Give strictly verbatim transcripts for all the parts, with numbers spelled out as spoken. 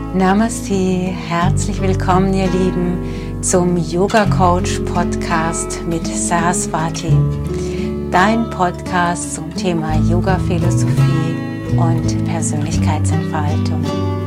Namaste, herzlich willkommen ihr Lieben zum Yoga Coach Podcast mit Saraswati, dein Podcast zum Thema Yoga Philosophie und Persönlichkeitsentfaltung.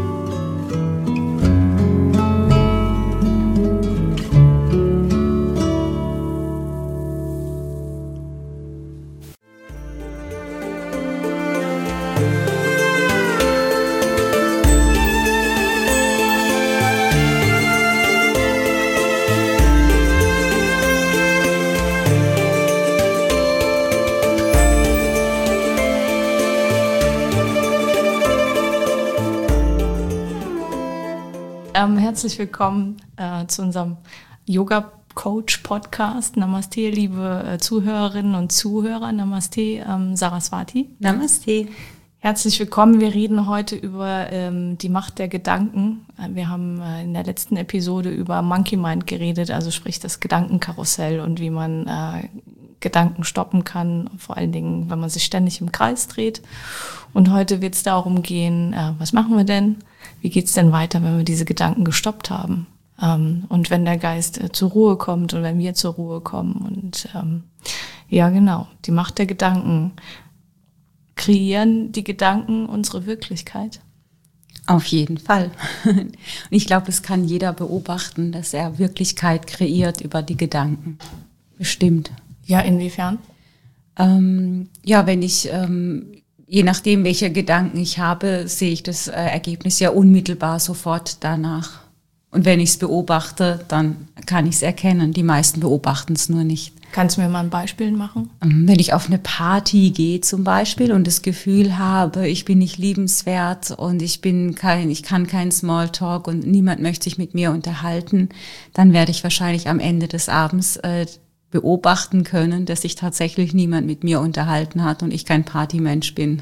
Ähm, herzlich willkommen äh, zu unserem Yoga Coach Podcast. Namaste, liebe äh, Zuhörerinnen und Zuhörer. Namaste, ähm, Saraswati. Namaste. Herzlich willkommen. Wir reden heute über ähm, die Macht der Gedanken. Wir haben äh, in der letzten Episode über Monkey Mind geredet, also sprich das Gedankenkarussell und wie man äh, Gedanken stoppen kann, vor allen Dingen, wenn man sich ständig im Kreis dreht. Und heute wird es darum gehen, äh, was machen wir denn? Wie geht's denn weiter, wenn wir diese Gedanken gestoppt haben? Ähm, und wenn der Geist äh, zur Ruhe kommt und wenn wir zur Ruhe kommen. Und ähm, ja, genau, die Macht der Gedanken. Kreieren die Gedanken unsere Wirklichkeit? Auf jeden Fall. Und ich glaube, das kann jeder beobachten, dass er Wirklichkeit kreiert über die Gedanken. Bestimmt. Ja, inwiefern? Ähm, ja, wenn ich, ähm, je nachdem, welche Gedanken ich habe, sehe ich das äh, Ergebnis ja unmittelbar sofort danach. Und wenn ich es beobachte, dann kann ich es erkennen. Die meisten beobachten es nur nicht. Kannst du mir mal ein Beispiel machen? Wenn ich auf eine Party gehe zum Beispiel und das Gefühl habe, ich bin nicht liebenswert und ich bin kein, ich kann keinen Smalltalk und niemand möchte sich mit mir unterhalten, dann werde ich wahrscheinlich am Ende des Abends äh, beobachten können, dass sich tatsächlich niemand mit mir unterhalten hat und ich kein Partymensch bin.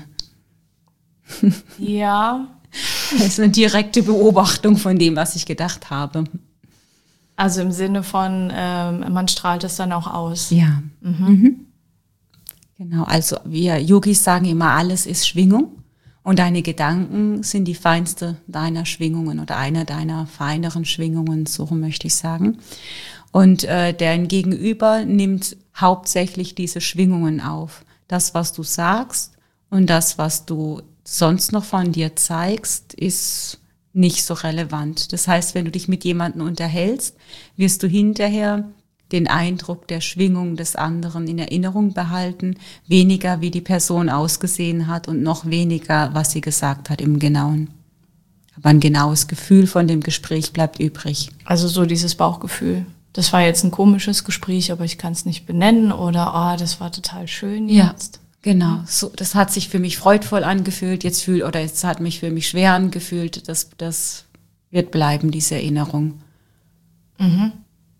Ja. Das ist eine direkte Beobachtung von dem, was ich gedacht habe. Also im Sinne von, ähm, man strahlt es dann auch aus. Ja. Mhm. Mhm. Genau, also wir Yogis sagen immer, alles ist Schwingung und deine Gedanken sind die feinste deiner Schwingungen oder einer deiner feineren Schwingungen, so möchte ich sagen. Und äh, dein Gegenüber nimmt hauptsächlich diese Schwingungen auf. Das, was du sagst und das, was du sonst noch von dir zeigst, ist nicht so relevant. Das heißt, wenn du dich mit jemandem unterhältst, wirst du hinterher den Eindruck der Schwingung des anderen in Erinnerung behalten, weniger wie die Person ausgesehen hat und noch weniger, was sie gesagt hat im Genauen. Aber ein genaues Gefühl von dem Gespräch bleibt übrig. Also so dieses Bauchgefühl. Das war jetzt ein komisches Gespräch, aber ich kann es nicht benennen oder ah, das war total schön jetzt. Ja. Genau, so, das hat sich für mich freudvoll angefühlt, jetzt fühl, oder es hat mich für mich schwer angefühlt, das, das wird bleiben, diese Erinnerung. Mhm.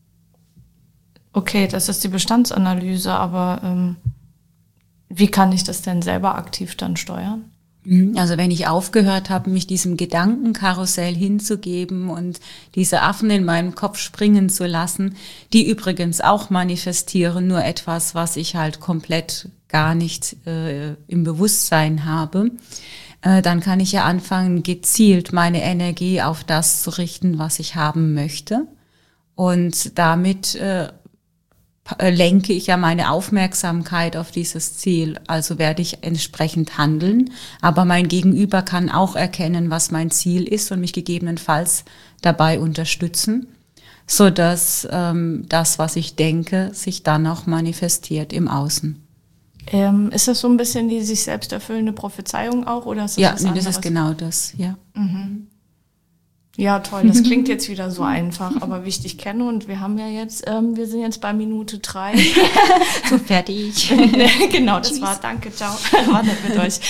Okay, das ist die Bestandsanalyse, aber ähm, wie kann ich das denn selber aktiv dann steuern? Also wenn ich aufgehört habe, mich diesem Gedankenkarussell hinzugeben und diese Affen in meinem Kopf springen zu lassen, die übrigens auch manifestieren, nur etwas, was ich halt komplett gar nicht äh, im Bewusstsein habe, äh, dann kann ich ja anfangen, gezielt meine Energie auf das zu richten, was ich haben möchte. Und damit äh, lenke ich ja meine Aufmerksamkeit auf dieses Ziel. Also werde ich entsprechend handeln. Aber mein Gegenüber kann auch erkennen, was mein Ziel ist und mich gegebenenfalls dabei unterstützen, sodass ähm, das, was ich denke, sich dann auch manifestiert im Außen. Ähm, ist das so ein bisschen die sich selbst erfüllende Prophezeiung auch? Oder ist das ja, was nee, anderes? Das ist genau das, ja. Mhm. Ja, toll. Das klingt jetzt wieder so einfach, aber wie ich dich kenne und wir haben ja jetzt, ähm, wir sind jetzt bei Minute drei. So fertig. Genau, das Tschüss. war, danke, ciao. War nett mit euch.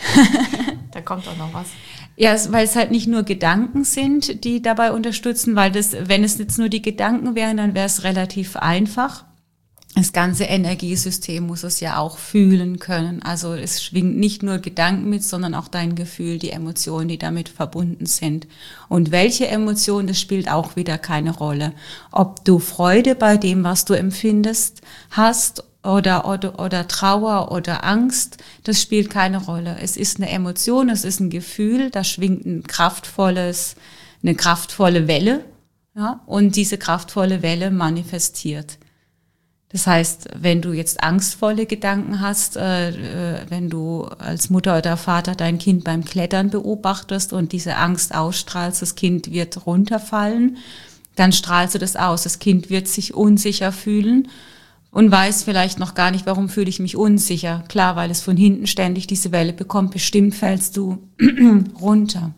Da kommt auch noch was. Ja, weil es halt nicht nur Gedanken sind, die dabei unterstützen, weil das, wenn es jetzt nur die Gedanken wären, dann wäre es relativ einfach. Das ganze Energiesystem muss es ja auch fühlen können. Also es schwingt nicht nur Gedanken mit, sondern auch dein Gefühl, die Emotionen, die damit verbunden sind. Und welche Emotion, das spielt auch wieder keine Rolle. Ob du Freude bei dem, was du empfindest, hast oder, oder, oder Trauer oder Angst, das spielt keine Rolle. Es ist eine Emotion, es ist ein Gefühl, da schwingt ein kraftvolles, eine kraftvolle Welle, ja, und diese kraftvolle Welle manifestiert. Das heißt, wenn du jetzt angstvolle Gedanken hast, äh, äh, wenn du als Mutter oder Vater dein Kind beim Klettern beobachtest und diese Angst ausstrahlst, das Kind wird runterfallen, dann strahlst du das aus. Das Kind wird sich unsicher fühlen und weiß vielleicht noch gar nicht, warum fühle ich mich unsicher. Klar, weil es von hinten ständig diese Welle bekommt, bestimmt fällst du runter.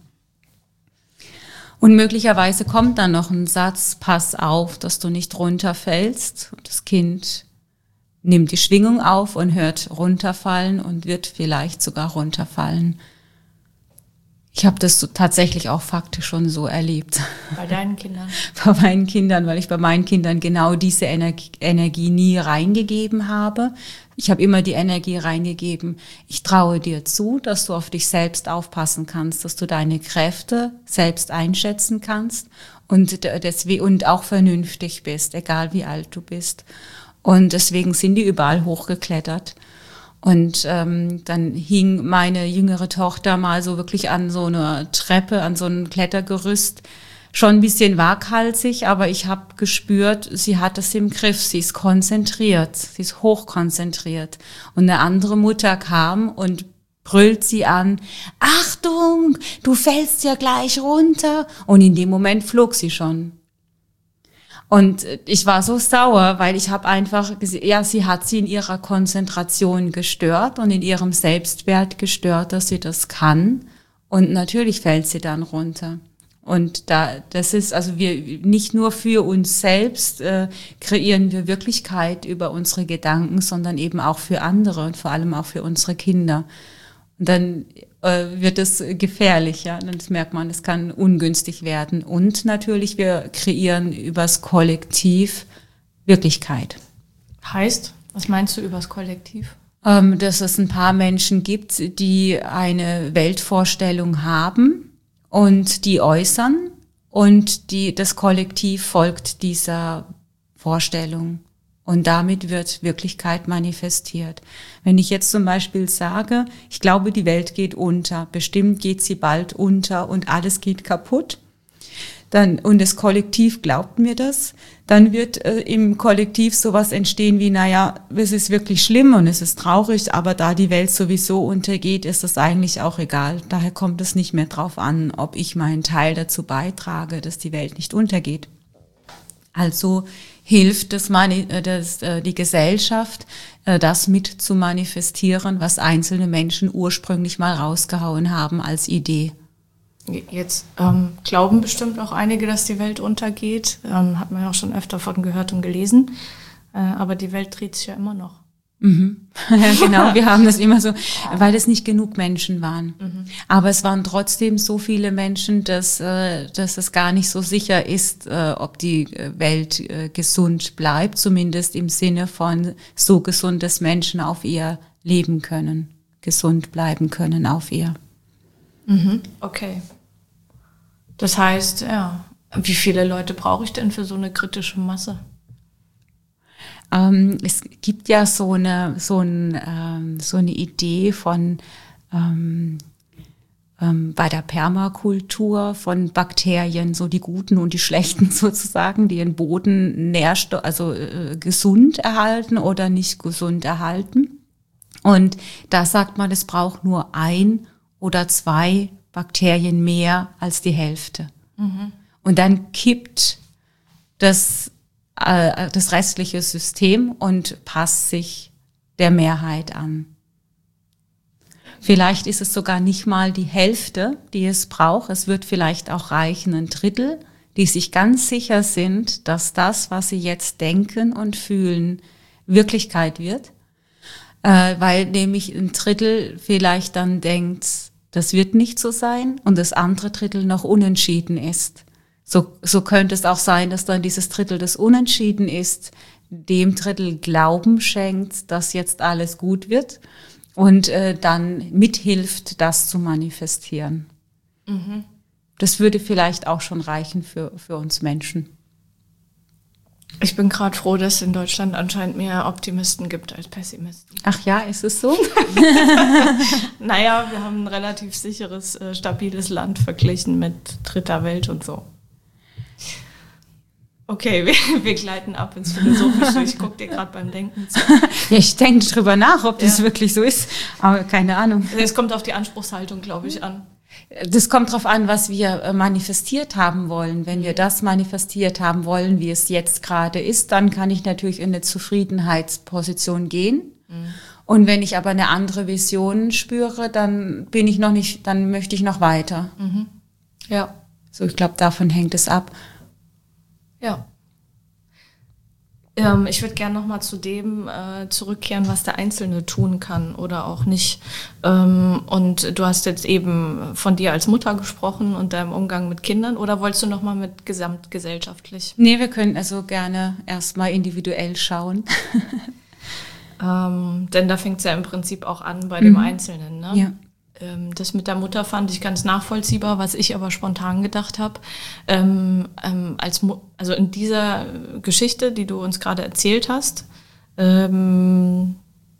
Und möglicherweise kommt dann noch ein Satz, pass auf, dass du nicht runterfällst. Das Kind nimmt die Schwingung auf und hört runterfallen und wird vielleicht sogar runterfallen. Ich habe das so tatsächlich auch faktisch schon so erlebt. Bei deinen Kindern? Bei meinen Kindern, weil ich bei meinen Kindern genau diese Energie, Energie nie reingegeben habe. Ich habe immer die Energie reingegeben, ich traue dir zu, dass du auf dich selbst aufpassen kannst, dass du deine Kräfte selbst einschätzen kannst und, deswegen, und auch vernünftig bist, egal wie alt du bist. Und deswegen sind die überall hochgeklettert. Und ähm, dann hing meine jüngere Tochter mal so wirklich an so einer Treppe, an so einem Klettergerüst, schon ein bisschen waghalsig, aber ich habe gespürt, sie hat es im Griff, sie ist konzentriert, sie ist hochkonzentriert. Und eine andere Mutter kam und brüllt sie an, Achtung, du fällst ja gleich runter. Und in dem Moment flog sie schon. Und ich war so sauer, weil ich habe einfach gesehen, ja, sie hat sie in ihrer Konzentration gestört und in ihrem Selbstwert gestört, dass sie das kann. Und natürlich fällt sie dann runter. Und da, das ist, also wir, nicht nur für uns selbst äh, kreieren wir Wirklichkeit über unsere Gedanken, sondern eben auch für andere und vor allem auch für unsere Kinder. Und dann äh, wird es gefährlich, ja. Das merkt man, es kann ungünstig werden. Und natürlich, wir kreieren übers Kollektiv Wirklichkeit. Heißt, was meinst du übers Kollektiv? Ähm, dass es ein paar Menschen gibt, die eine Weltvorstellung haben und die äußern und die, das Kollektiv folgt dieser Vorstellung. Und damit wird Wirklichkeit manifestiert. Wenn ich jetzt zum Beispiel sage, ich glaube, die Welt geht unter, bestimmt geht sie bald unter und alles geht kaputt, dann, und das Kollektiv glaubt mir das, dann wird äh, im Kollektiv sowas entstehen wie, naja, es ist wirklich schlimm und es ist traurig, aber da die Welt sowieso untergeht, ist es eigentlich auch egal. Daher kommt es nicht mehr drauf an, ob ich meinen Teil dazu beitrage, dass die Welt nicht untergeht. Also hilft das, das, die Gesellschaft, das mit zu manifestieren, was einzelne Menschen ursprünglich mal rausgehauen haben als Idee. Jetzt ähm, glauben bestimmt auch einige, dass die Welt untergeht. Ähm, hat man ja auch schon öfter von gehört und gelesen. Äh, aber die Welt dreht sich ja immer noch. Mhm. Ja, genau, wir haben das immer so, weil es nicht genug Menschen waren. Mhm. Aber es waren trotzdem so viele Menschen, dass, äh, dass es gar nicht so sicher ist, äh, ob die Welt äh, gesund bleibt, zumindest im Sinne von so gesund, dass Menschen auf ihr leben können, gesund bleiben können auf ihr. Mhm. Okay. Das heißt, ja, wie viele Leute brauche ich denn für so eine kritische Masse? Ähm, es gibt ja so eine, so, ein, ähm, so eine Idee von ähm, ähm, bei der Permakultur von Bakterien, so die guten und die schlechten sozusagen, die den Boden Nährstoff, also äh, gesund erhalten oder nicht gesund erhalten. Und da sagt man, es braucht nur ein oder zwei Bakterien mehr als die Hälfte. Mhm. Und dann kippt das das restliche System und passt sich der Mehrheit an. Vielleicht ist es sogar nicht mal die Hälfte, die es braucht. Es wird vielleicht auch reichen, ein Drittel, die sich ganz sicher sind, dass das, was sie jetzt denken und fühlen, Wirklichkeit wird. Äh, weil nämlich ein Drittel vielleicht dann denkt, das wird nicht so sein und das andere Drittel noch unentschieden ist. So, so könnte es auch sein, dass dann dieses Drittel, das unentschieden ist, dem Drittel Glauben schenkt, dass jetzt alles gut wird und äh, dann mithilft, das zu manifestieren. Mhm. Das würde vielleicht auch schon reichen für, für uns Menschen. Ich bin gerade froh, dass es in Deutschland anscheinend mehr Optimisten gibt als Pessimisten. Ach ja, ist es so? Naja, wir haben ein relativ sicheres, äh, stabiles Land verglichen mit dritter Welt und so. Okay, wir, wir gleiten ab ins Philosophische. Ich gucke dir gerade beim Denken zu. Ja, ich denke drüber nach, ob das Ja. wirklich so ist, aber keine Ahnung. Es kommt auf die Anspruchshaltung, glaube ich, an. Das kommt darauf an, was wir äh, manifestiert haben wollen. Wenn wir das manifestiert haben wollen, wie es jetzt gerade ist, dann kann ich natürlich in eine Zufriedenheitsposition gehen. Mhm. Und wenn ich aber eine andere Vision spüre, dann bin ich noch nicht, dann möchte ich noch weiter. Mhm. Ja. So, ich glaube, davon hängt es ab. Ja. Ähm, ich würde gerne nochmal zu dem äh, zurückkehren, was der Einzelne tun kann oder auch nicht. Ähm, und du hast jetzt eben von dir als Mutter gesprochen und deinem Umgang mit Kindern. Oder wolltest du nochmal mit gesamtgesellschaftlich? Nee, wir können also gerne erstmal individuell schauen. Ähm, denn da fängt es ja im Prinzip auch an bei dem Mhm. Einzelnen. Ne? Ja. Ähm, das mit der Mutter fand ich ganz nachvollziehbar, was ich aber spontan gedacht habe. Ähm, ähm, als Mu- also in dieser Geschichte, die du uns gerade erzählt hast, ähm,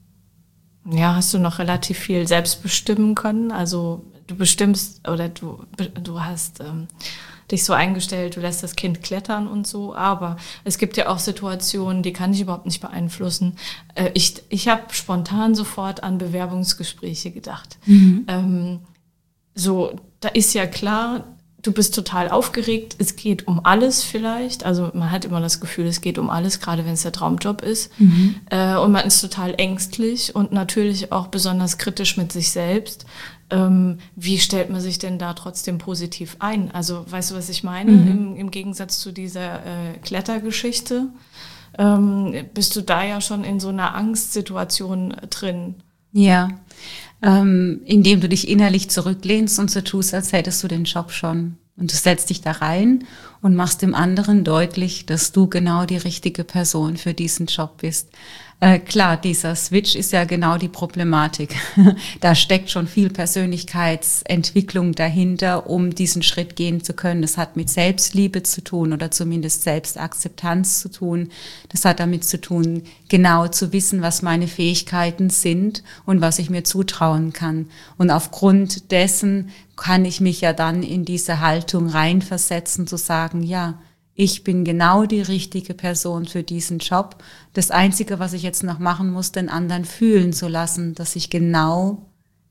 ja, hast du noch relativ viel selbst bestimmen können. Also du bestimmst oder du, du hast ähm, dich so eingestellt, du lässt das Kind klettern und so. Aber es gibt ja auch Situationen, die kann ich überhaupt nicht beeinflussen. Äh, ich ich habe spontan sofort an Bewerbungsgespräche gedacht. Mhm. Ähm, so, da ist ja klar, du bist total aufgeregt. Es geht um alles vielleicht. Also man hat immer das Gefühl, es geht um alles, gerade wenn es der Traumjob ist. Mhm. Äh, und man ist total ängstlich und natürlich auch besonders kritisch mit sich selbst. Ähm, wie stellt man sich denn da trotzdem positiv ein? Also weißt du, was ich meine? Mhm. Im, im Gegensatz zu dieser äh, Klettergeschichte ähm, bist du da ja schon in so einer Angstsituation drin. Ja, ähm, indem du dich innerlich zurücklehnst und so tust, als hättest du den Job schon. Und du setzt dich da rein und machst dem anderen deutlich, dass du genau die richtige Person für diesen Job bist. Äh, klar, dieser Switch ist ja genau die Problematik. Da steckt schon viel Persönlichkeitsentwicklung dahinter, um diesen Schritt gehen zu können. Das hat mit Selbstliebe zu tun oder zumindest Selbstakzeptanz zu tun. Das hat damit zu tun, genau zu wissen, was meine Fähigkeiten sind und was ich mir zutrauen kann. Und aufgrund dessen kann ich mich ja dann in diese Haltung reinversetzen, zu sagen, ja, ich bin genau die richtige Person für diesen Job. Das Einzige, was ich jetzt noch machen muss, den anderen fühlen zu lassen, dass ich genau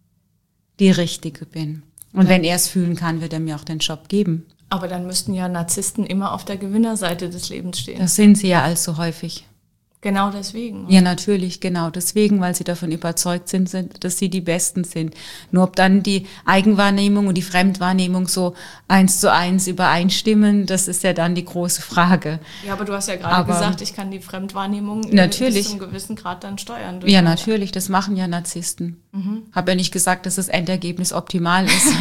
die Richtige bin. Und Ja. wenn er es fühlen kann, wird er mir auch den Job geben. Aber dann müssten ja Narzissten immer auf der Gewinnerseite des Lebens stehen. Das sind sie ja allzu häufig. Genau deswegen. Ja, natürlich, genau. Deswegen, weil sie davon überzeugt sind, sind, dass sie die Besten sind. Nur ob dann die Eigenwahrnehmung und die Fremdwahrnehmung so eins zu eins übereinstimmen, das ist ja dann die große Frage. Ja, aber du hast ja gerade Aber- gesagt, ich kann die Fremdwahrnehmung äh, Natürlich. bis zu einem gewissen Grad dann steuern. durch Ja, meine- natürlich, das machen ja Narzissten. Mhm. Habe ja nicht gesagt, dass das Endergebnis optimal ist.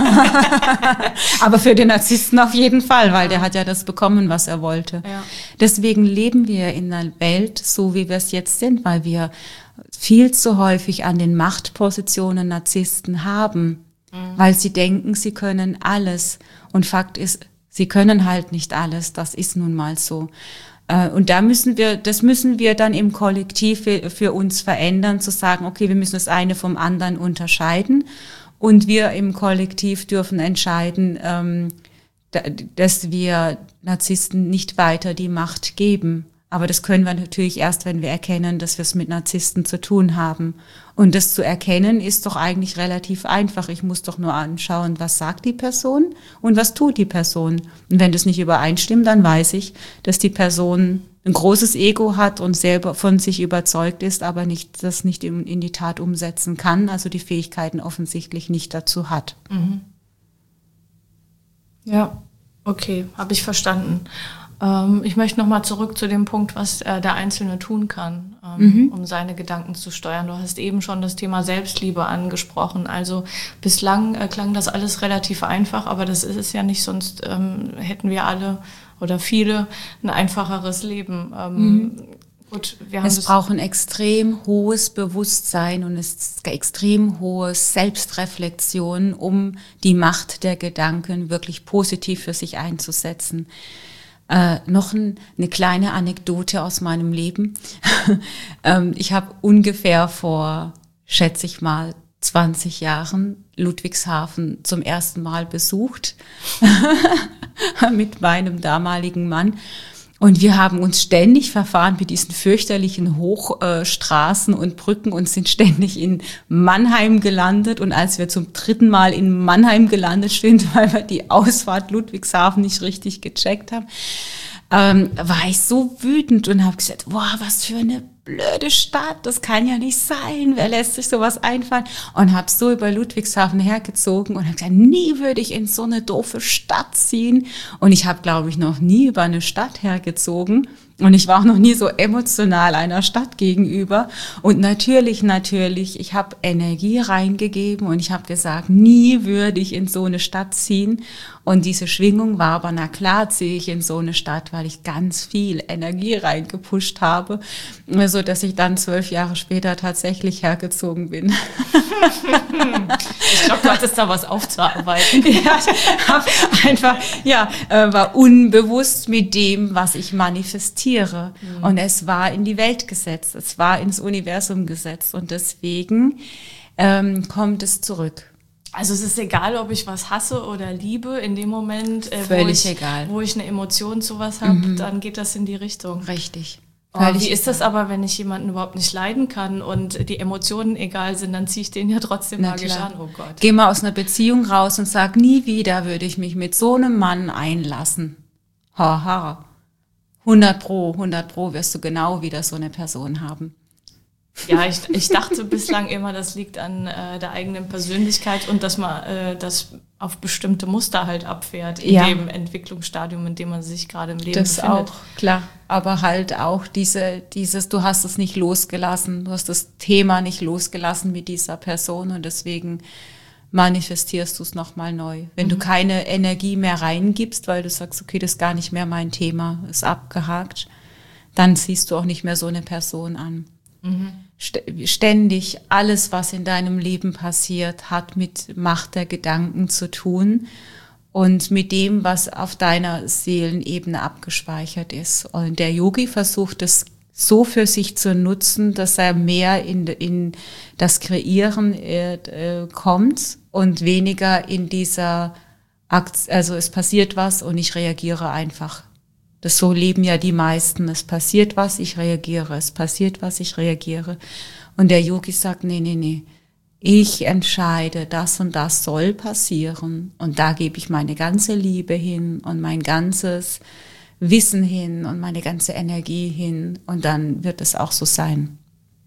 Aber für den Narzissten auf jeden Fall, weil der hat ja das bekommen, was er wollte. Ja. Deswegen leben wir in einer Welt, so wie wir es jetzt sind, weil wir viel zu häufig an den Machtpositionen Narzissten haben, weil sie denken, sie können alles. Und Fakt ist, sie können halt nicht alles. Das ist nun mal so. Äh, Und da müssen wir, das müssen wir dann im Kollektiv für, für uns verändern, zu sagen, okay, wir müssen das eine vom anderen unterscheiden. Und wir im Kollektiv dürfen entscheiden, ähm, da- dass wir Narzissten nicht weiter die Macht geben. Aber das können wir natürlich erst, wenn wir erkennen, dass wir es mit Narzissten zu tun haben. Und das zu erkennen ist doch eigentlich relativ einfach. Ich muss doch nur anschauen, was sagt die Person und was tut die Person. Und wenn das nicht übereinstimmt, dann weiß ich, dass die Person ein großes Ego hat und selber von sich überzeugt ist, aber nicht, das nicht in, in die Tat umsetzen kann, also die Fähigkeiten offensichtlich nicht dazu hat. Ja, okay, habe ich verstanden. Ähm, ich möchte nochmal zurück zu dem Punkt, was äh, der Einzelne tun kann, ähm, um seine Gedanken zu steuern. Du hast eben schon das Thema Selbstliebe angesprochen. Also bislang äh, klang das alles relativ einfach, aber das ist es ja nicht, sonst ähm, hätten wir alle oder viele ein einfacheres Leben. Ähm, Gut, wir haben Es das braucht ein extrem hohes Bewusstsein und es ist extrem hohe Selbstreflexion, um die Macht der Gedanken wirklich positiv für sich einzusetzen. Äh, noch ein, eine kleine Anekdote aus meinem Leben. ähm, ich habe ungefähr vor, schätze ich mal, zwanzig Jahren Ludwigshafen zum ersten Mal besucht mit meinem damaligen Mann. Und wir haben uns ständig verfahren mit diesen fürchterlichen Hochstraßen äh, und Brücken und sind ständig in Mannheim gelandet. Und als wir zum dritten Mal in Mannheim gelandet sind, weil wir die Ausfahrt Ludwigshafen nicht richtig gecheckt haben, ähm, war ich so wütend und habe gesagt, boah, was für eine blöde Stadt, das kann ja nicht sein, wer lässt sich sowas einfallen? Und habe so über Ludwigshafen hergezogen und habe gesagt, nie würde ich in so eine doofe Stadt ziehen. Und ich habe, glaube ich, noch nie über eine Stadt hergezogen. Und ich war auch noch nie so emotional einer Stadt gegenüber. Und natürlich, natürlich, ich habe Energie reingegeben und ich habe gesagt, nie würde ich in so eine Stadt ziehen. Und diese Schwingung war aber, na klar ziehe ich in so eine Stadt, weil ich ganz viel Energie reingepusht habe, so dass ich dann zwölf Jahre später tatsächlich hergezogen bin. Ich glaube, du hattest da was aufzuarbeiten. Ja, ich hab einfach, ja, war unbewusst mit dem, was ich manifestiere. Mhm. Und es war in die Welt gesetzt, es war ins Universum gesetzt und deswegen ähm, kommt es zurück. Also es ist egal, ob ich was hasse oder liebe, in dem Moment, äh, Völlig wo, ich, egal. wo ich eine Emotion zu was habe, mhm. dann geht das in die Richtung. Richtig. Oh, wie ist das aber, wenn ich jemanden überhaupt nicht leiden kann und die Emotionen egal sind, dann ziehe ich den ja trotzdem Na magisch klar. an, oh Gott. Geh mal aus einer Beziehung raus und sag, nie wieder würde ich mich mit so einem Mann einlassen. Haha. hundert pro, hundert pro wirst du genau wieder so eine Person haben. Ja, ich, ich dachte bislang immer, das liegt an äh, der eigenen Persönlichkeit und dass man äh, das auf bestimmte Muster halt abfährt in Ja. dem Entwicklungsstadium, in dem man sich gerade im Leben Das befindet. auch, klar. Aber halt auch diese, dieses, du hast es nicht losgelassen, du hast das Thema nicht losgelassen mit dieser Person und deswegen manifestierst du es nochmal neu. Wenn mhm. du keine Energie mehr reingibst, weil du sagst, okay, das ist gar nicht mehr mein Thema, ist abgehakt, dann ziehst du auch nicht mehr so eine Person an. Mhm. Ständig alles, was in deinem Leben passiert, hat mit Macht der Gedanken zu tun und mit dem, was auf deiner Seelenebene abgespeichert ist. Und der Yogi versucht es so für sich zu nutzen, dass er mehr in, in das Kreieren äh, kommt und weniger in dieser Akt, also es passiert was und ich reagiere einfach. Das so leben ja die meisten. Es passiert was, ich reagiere. Es passiert was, ich reagiere. Und der Yogi sagt, nee, nee, nee. Ich entscheide, das und das soll passieren. Und da gebe ich meine ganze Liebe hin und mein ganzes Wissen hin und meine ganze Energie hin. Und dann wird es auch so sein.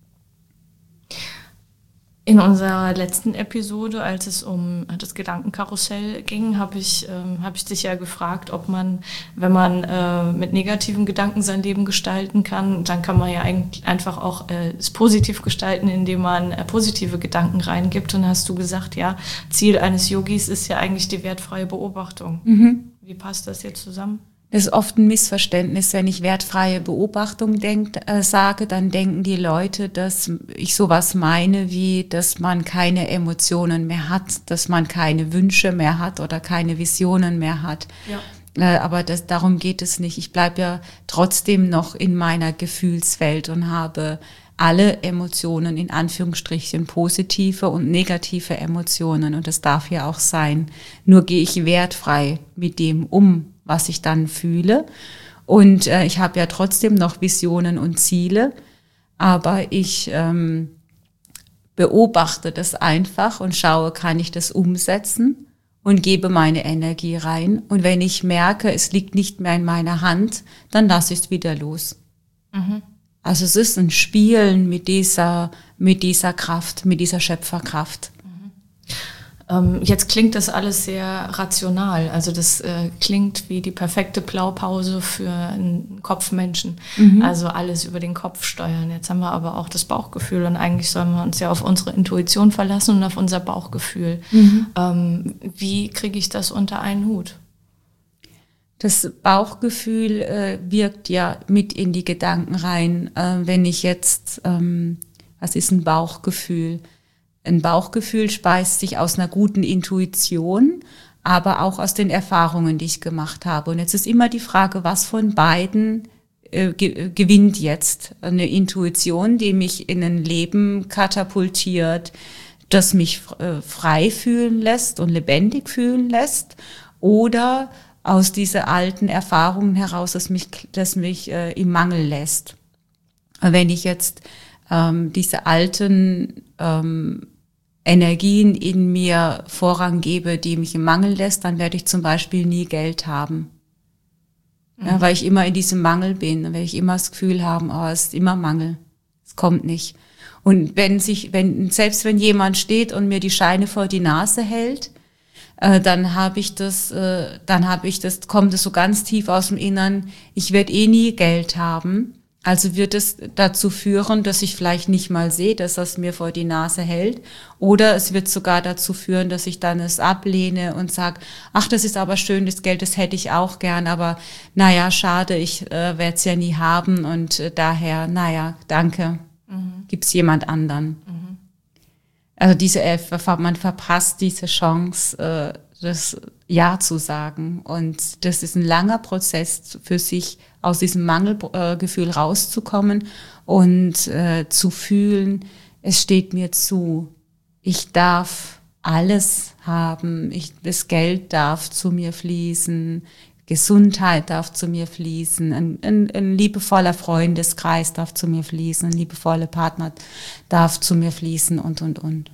In unserer letzten Episode, als es um das Gedankenkarussell ging, habe ich, ähm, hab ich dich ja gefragt, ob man, wenn man äh, mit negativen Gedanken sein Leben gestalten kann, dann kann man ja eigentlich einfach auch äh, es positiv gestalten, indem man äh, positive Gedanken reingibt. Und hast du gesagt, ja, Ziel eines Yogis ist ja eigentlich die wertfreie Beobachtung. Mhm. Wie passt das jetzt zusammen? Das ist oft ein Missverständnis, wenn ich wertfreie Beobachtung denk, äh, sage, dann denken die Leute, dass ich sowas meine, wie, dass man keine Emotionen mehr hat, dass man keine Wünsche mehr hat oder keine Visionen mehr hat. Ja. Äh, aber das, darum geht es nicht. Ich bleibe ja trotzdem noch in meiner Gefühlswelt und habe alle Emotionen, in Anführungsstrichen, positive und negative Emotionen. Und das darf ja auch sein. Nur gehe ich wertfrei mit dem um, was ich dann fühle. Und äh, ich habe ja trotzdem noch Visionen und Ziele, aber ich ähm, beobachte das einfach und schaue, kann ich das umsetzen und gebe meine Energie rein. Und wenn ich merke, es liegt nicht mehr in meiner Hand, dann lasse ich es wieder los. Mhm. Also es ist ein Spielen mit dieser, mit dieser Kraft, mit dieser Schöpferkraft. Jetzt klingt das alles sehr rational, also das äh, klingt wie die perfekte Blaupause für einen Kopfmenschen, mhm. also alles über den Kopf steuern. Jetzt haben wir aber auch das Bauchgefühl und eigentlich sollen wir uns ja auf unsere Intuition verlassen und auf unser Bauchgefühl. Mhm. Ähm, wie kriege ich das unter einen Hut? Das Bauchgefühl äh, wirkt ja mit in die Gedanken rein. Äh, wenn ich jetzt, ähm, was ist ein Bauchgefühl? Ein Bauchgefühl speist sich aus einer guten Intuition, aber auch aus den Erfahrungen, die ich gemacht habe. Und jetzt ist immer die Frage, was von beiden äh, ge- gewinnt jetzt? Eine Intuition, die mich in ein Leben katapultiert, das mich äh, frei fühlen lässt und lebendig fühlen lässt, oder aus dieser alten Erfahrungen heraus, das mich, das mich äh, im Mangel lässt. Wenn ich jetzt ähm, diese alten ähm, Energien in mir Vorrang gebe, die mich im Mangel lässt, dann werde ich zum Beispiel nie Geld haben. Mhm. Ja, weil ich immer in diesem Mangel bin, dann werde ich immer das Gefühl haben, oh, es ist immer Mangel, es kommt nicht. Und wenn sich, wenn selbst wenn jemand steht und mir die Scheine vor die Nase hält, äh, dann habe ich das, äh, dann habe ich das, kommt es so ganz tief aus dem Innern, ich werde eh nie Geld haben. Also wird es dazu führen, dass ich vielleicht nicht mal sehe, dass er es mir vor die Nase hält. Oder es wird sogar dazu führen, dass ich dann es ablehne und sage, ach, das ist aber schön, das Geld, das hätte ich auch gern, aber naja, schade, ich äh, werde es ja nie haben und äh, daher, naja, danke, mhm. Gibt's jemand anderen. Mhm. Also diese, man verpasst diese Chance, äh, das Ja zu sagen. Und das ist ein langer Prozess für sich, aus diesem Mangelgefühl rauszukommen und äh, zu fühlen, es steht mir zu. Ich darf alles haben. Ich, das Geld darf zu mir fließen. Gesundheit darf zu mir fließen. Ein, ein, ein liebevoller Freundeskreis darf zu mir fließen. Ein liebevoller Partner darf zu mir fließen und, und, und.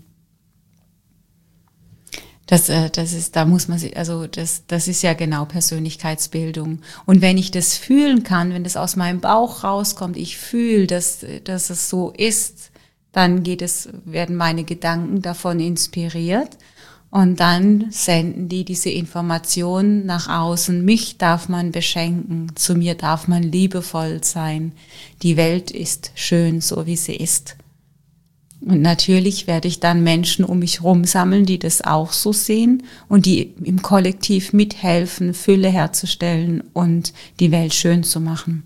Das, das ist, da muss man sich, also das, das ist ja genau Persönlichkeitsbildung. Und wenn ich das fühlen kann, wenn das aus meinem Bauch rauskommt, ich fühle, dass, dass es so ist, dann geht es, werden meine Gedanken davon inspiriert und dann senden die diese Informationen nach außen. Mich darf man beschenken, zu mir darf man liebevoll sein. Die Welt ist schön, so wie sie ist. Und natürlich werde ich dann Menschen um mich herum sammeln, die das auch so sehen und die im Kollektiv mithelfen, Fülle herzustellen und die Welt schön zu machen.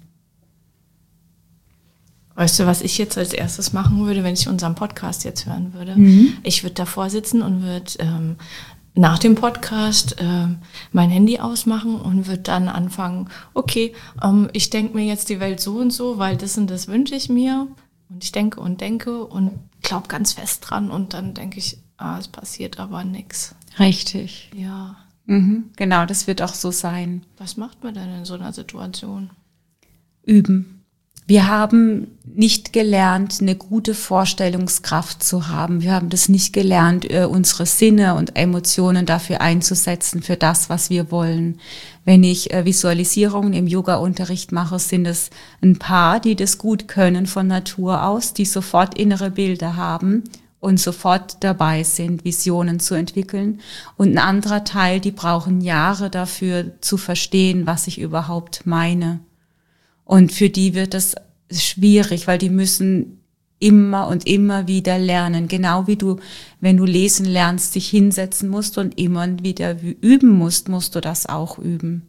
Weißt du, was ich jetzt als erstes machen würde, wenn ich unseren Podcast jetzt hören würde? Mhm. Ich würde davor sitzen und würde ähm, nach dem Podcast ähm, mein Handy ausmachen und würde dann anfangen, okay, ähm, ich denke mir jetzt die Welt so und so, weil das und das wünsche ich mir. Und ich denke und denke und glaube ganz fest dran und dann denke ich, ah, es passiert aber nichts. Richtig. Ja. Mhm, genau, das wird auch so sein. Was macht man denn in so einer Situation? Üben. Wir haben nicht gelernt, eine gute Vorstellungskraft zu haben. Wir haben das nicht gelernt, unsere Sinne und Emotionen dafür einzusetzen, für das, was wir wollen. Wenn ich Visualisierungen im Yoga-Unterricht mache, sind es ein paar, die das gut können von Natur aus, die sofort innere Bilder haben und sofort dabei sind, Visionen zu entwickeln. Und ein anderer Teil, die brauchen Jahre dafür zu verstehen, was ich überhaupt meine. Und für die wird es schwierig, weil die müssen immer und immer wieder lernen. Genau wie du, wenn du lesen lernst, dich hinsetzen musst und immer wieder üben musst, musst du das auch üben.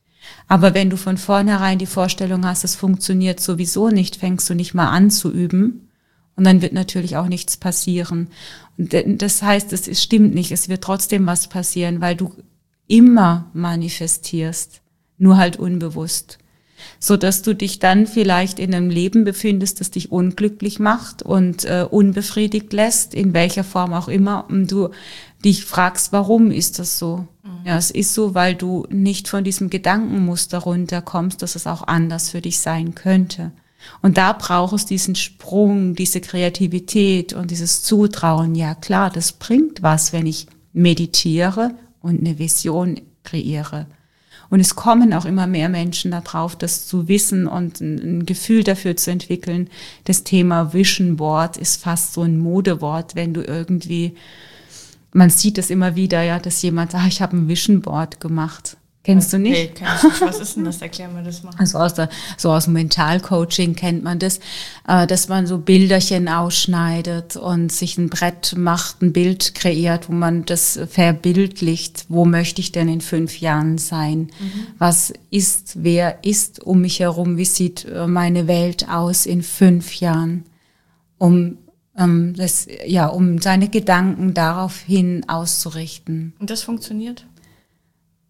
Aber wenn du von vornherein die Vorstellung hast, es funktioniert sowieso nicht, fängst du nicht mal an zu üben. Und dann wird natürlich auch nichts passieren. Und das heißt, es stimmt nicht, es wird trotzdem was passieren, weil du immer manifestierst, nur halt unbewusst. So dass du dich dann vielleicht in einem Leben befindest, das dich unglücklich macht und äh, unbefriedigt lässt, in welcher Form auch immer, und du dich fragst, warum ist das so? Mhm. Ja, es ist so, weil du nicht von diesem Gedankenmuster runterkommst, dass es auch anders für dich sein könnte. Und da braucht es diesen Sprung, diese Kreativität und dieses Zutrauen. Ja klar, das bringt was, wenn ich meditiere und eine Vision kreiere. Und es kommen auch immer mehr Menschen darauf, das zu wissen und ein, ein Gefühl dafür zu entwickeln. Das Thema Vision Board ist fast so ein Modewort, wenn du irgendwie, man sieht es immer wieder, ja, dass jemand sagt, ich habe ein Vision Board gemacht. Kennst du nicht? Nee, kenn ich nicht. Was ist denn das? Erklär mir das mal. Also aus der, so aus dem Mentalcoaching kennt man das, äh, dass man so Bilderchen ausschneidet und sich ein Brett macht, ein Bild kreiert, wo man das verbildlicht. Wo möchte ich denn in fünf Jahren sein? Mhm. Was ist, wer ist um mich herum? Wie sieht meine Welt aus in fünf Jahren? Um, um das, ja, um seine Gedanken daraufhin auszurichten. Und das funktioniert?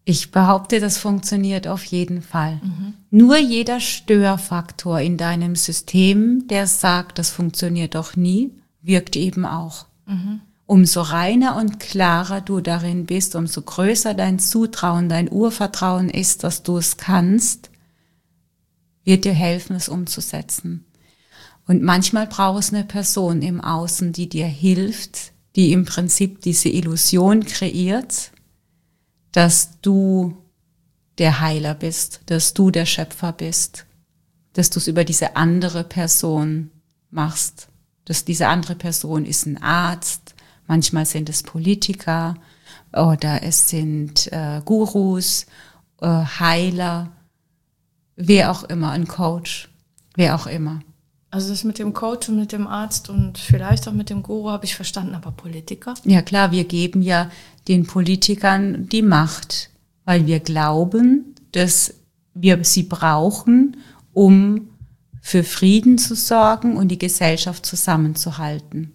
Ich behaupte, das funktioniert auf jeden Fall. Mhm. Nur jeder Störfaktor in deinem System, der sagt, das funktioniert doch nie, wirkt eben auch. Mhm. Umso reiner und klarer du darin bist, umso größer dein Zutrauen, dein Urvertrauen ist, dass du es kannst, wird dir helfen, es umzusetzen. Und manchmal brauchst du eine Person im Außen, die dir hilft, die im Prinzip diese Illusion kreiert, dass du der Heiler bist, dass du der Schöpfer bist, dass du es über diese andere Person machst, dass diese andere Person ist ein Arzt, manchmal sind es Politiker oder es sind äh, Gurus, äh, Heiler, wer auch immer, ein Coach, wer auch immer. Also das mit dem Coach und mit dem Arzt und vielleicht auch mit dem Guru habe ich verstanden, aber Politiker? Ja klar, wir geben ja den Politikern die Macht, weil wir glauben, dass wir sie brauchen, um für Frieden zu sorgen und die Gesellschaft zusammenzuhalten.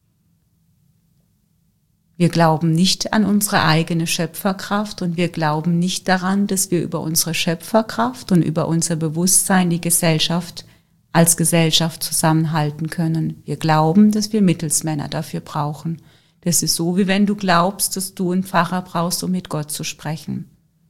Wir glauben nicht an unsere eigene Schöpferkraft und wir glauben nicht daran, dass wir über unsere Schöpferkraft und über unser Bewusstsein die Gesellschaft als Gesellschaft zusammenhalten können. Wir glauben, dass wir Mittelsmänner dafür brauchen. Das ist so, wie wenn du glaubst, dass du einen Pfarrer brauchst, um mit Gott zu sprechen.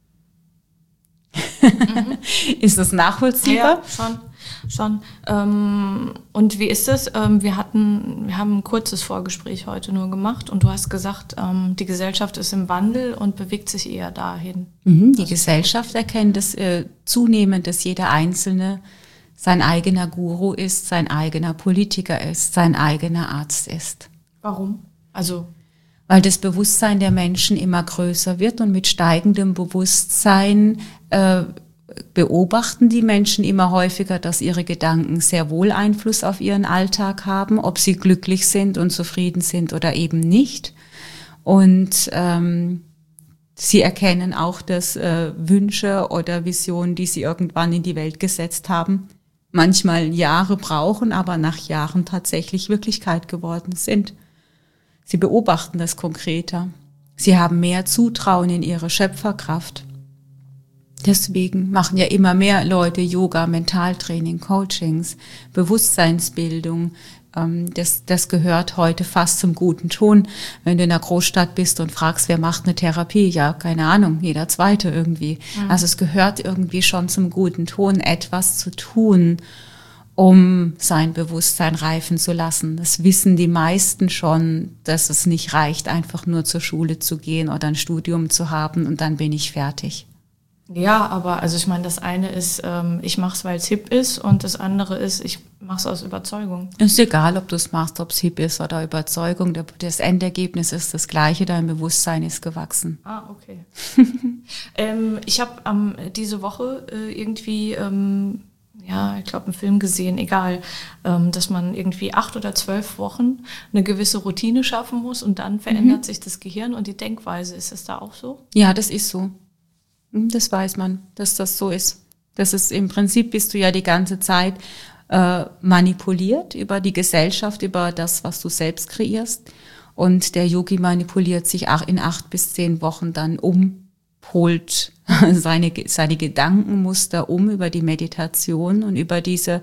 Mhm. Ist das nachvollziehbar? Ja, schon. Schon. Ähm, und wie ist es? Ähm, wir hatten, wir haben ein kurzes Vorgespräch heute nur gemacht und du hast gesagt, ähm, die Gesellschaft ist im Wandel und bewegt sich eher dahin. Mhm, die also Gesellschaft erkennt es äh, zunehmend, dass jeder Einzelne sein eigener Guru ist, sein eigener Politiker ist, sein eigener Arzt ist. Warum? Also weil das Bewusstsein der Menschen immer größer wird und mit steigendem Bewusstsein äh, beobachten die Menschen immer häufiger, dass ihre Gedanken sehr wohl Einfluss auf ihren Alltag haben, ob sie glücklich sind und zufrieden sind oder eben nicht. Und ähm, sie erkennen auch, dass äh, Wünsche oder Visionen, die sie irgendwann in die Welt gesetzt haben, manchmal Jahre brauchen, aber nach Jahren tatsächlich Wirklichkeit geworden sind. Sie beobachten das konkreter. Sie haben mehr Zutrauen in ihre Schöpferkraft. Deswegen machen ja immer mehr Leute Yoga, Mentaltraining, Coachings, Bewusstseinsbildung. Das, das gehört heute fast zum guten Ton. Wenn du in einer Großstadt bist und fragst, wer macht eine Therapie? Ja, keine Ahnung, jeder Zweite irgendwie. Mhm. Also es gehört irgendwie schon zum guten Ton, etwas zu tun, um sein Bewusstsein reifen zu lassen. Das wissen die meisten schon, dass es nicht reicht, einfach nur zur Schule zu gehen oder ein Studium zu haben und dann bin ich fertig. Ja, aber also ich meine, das eine ist, ähm, ich mache es, weil es hip ist und das andere ist, ich mache es aus Überzeugung. Ist egal, ob du es machst, ob es hip ist oder Überzeugung. Das Endergebnis ist das gleiche, dein Bewusstsein ist gewachsen. Ah, okay. ähm, ich habe ähm, diese Woche äh, irgendwie, ähm, ja, ich glaube, einen Film gesehen, egal, ähm, dass man irgendwie acht oder zwölf Wochen eine gewisse Routine schaffen muss und dann verändert mhm. sich das Gehirn und die Denkweise. Ist das da auch so? Ja, das ist so. Das weiß man, dass das so ist. Das ist im Prinzip, bist du ja die ganze Zeit äh, manipuliert über die Gesellschaft, über das, was du selbst kreierst. Und der Yogi manipuliert sich auch in acht bis zehn Wochen dann um, holt seine, seine Gedankenmuster um über die Meditation und über diese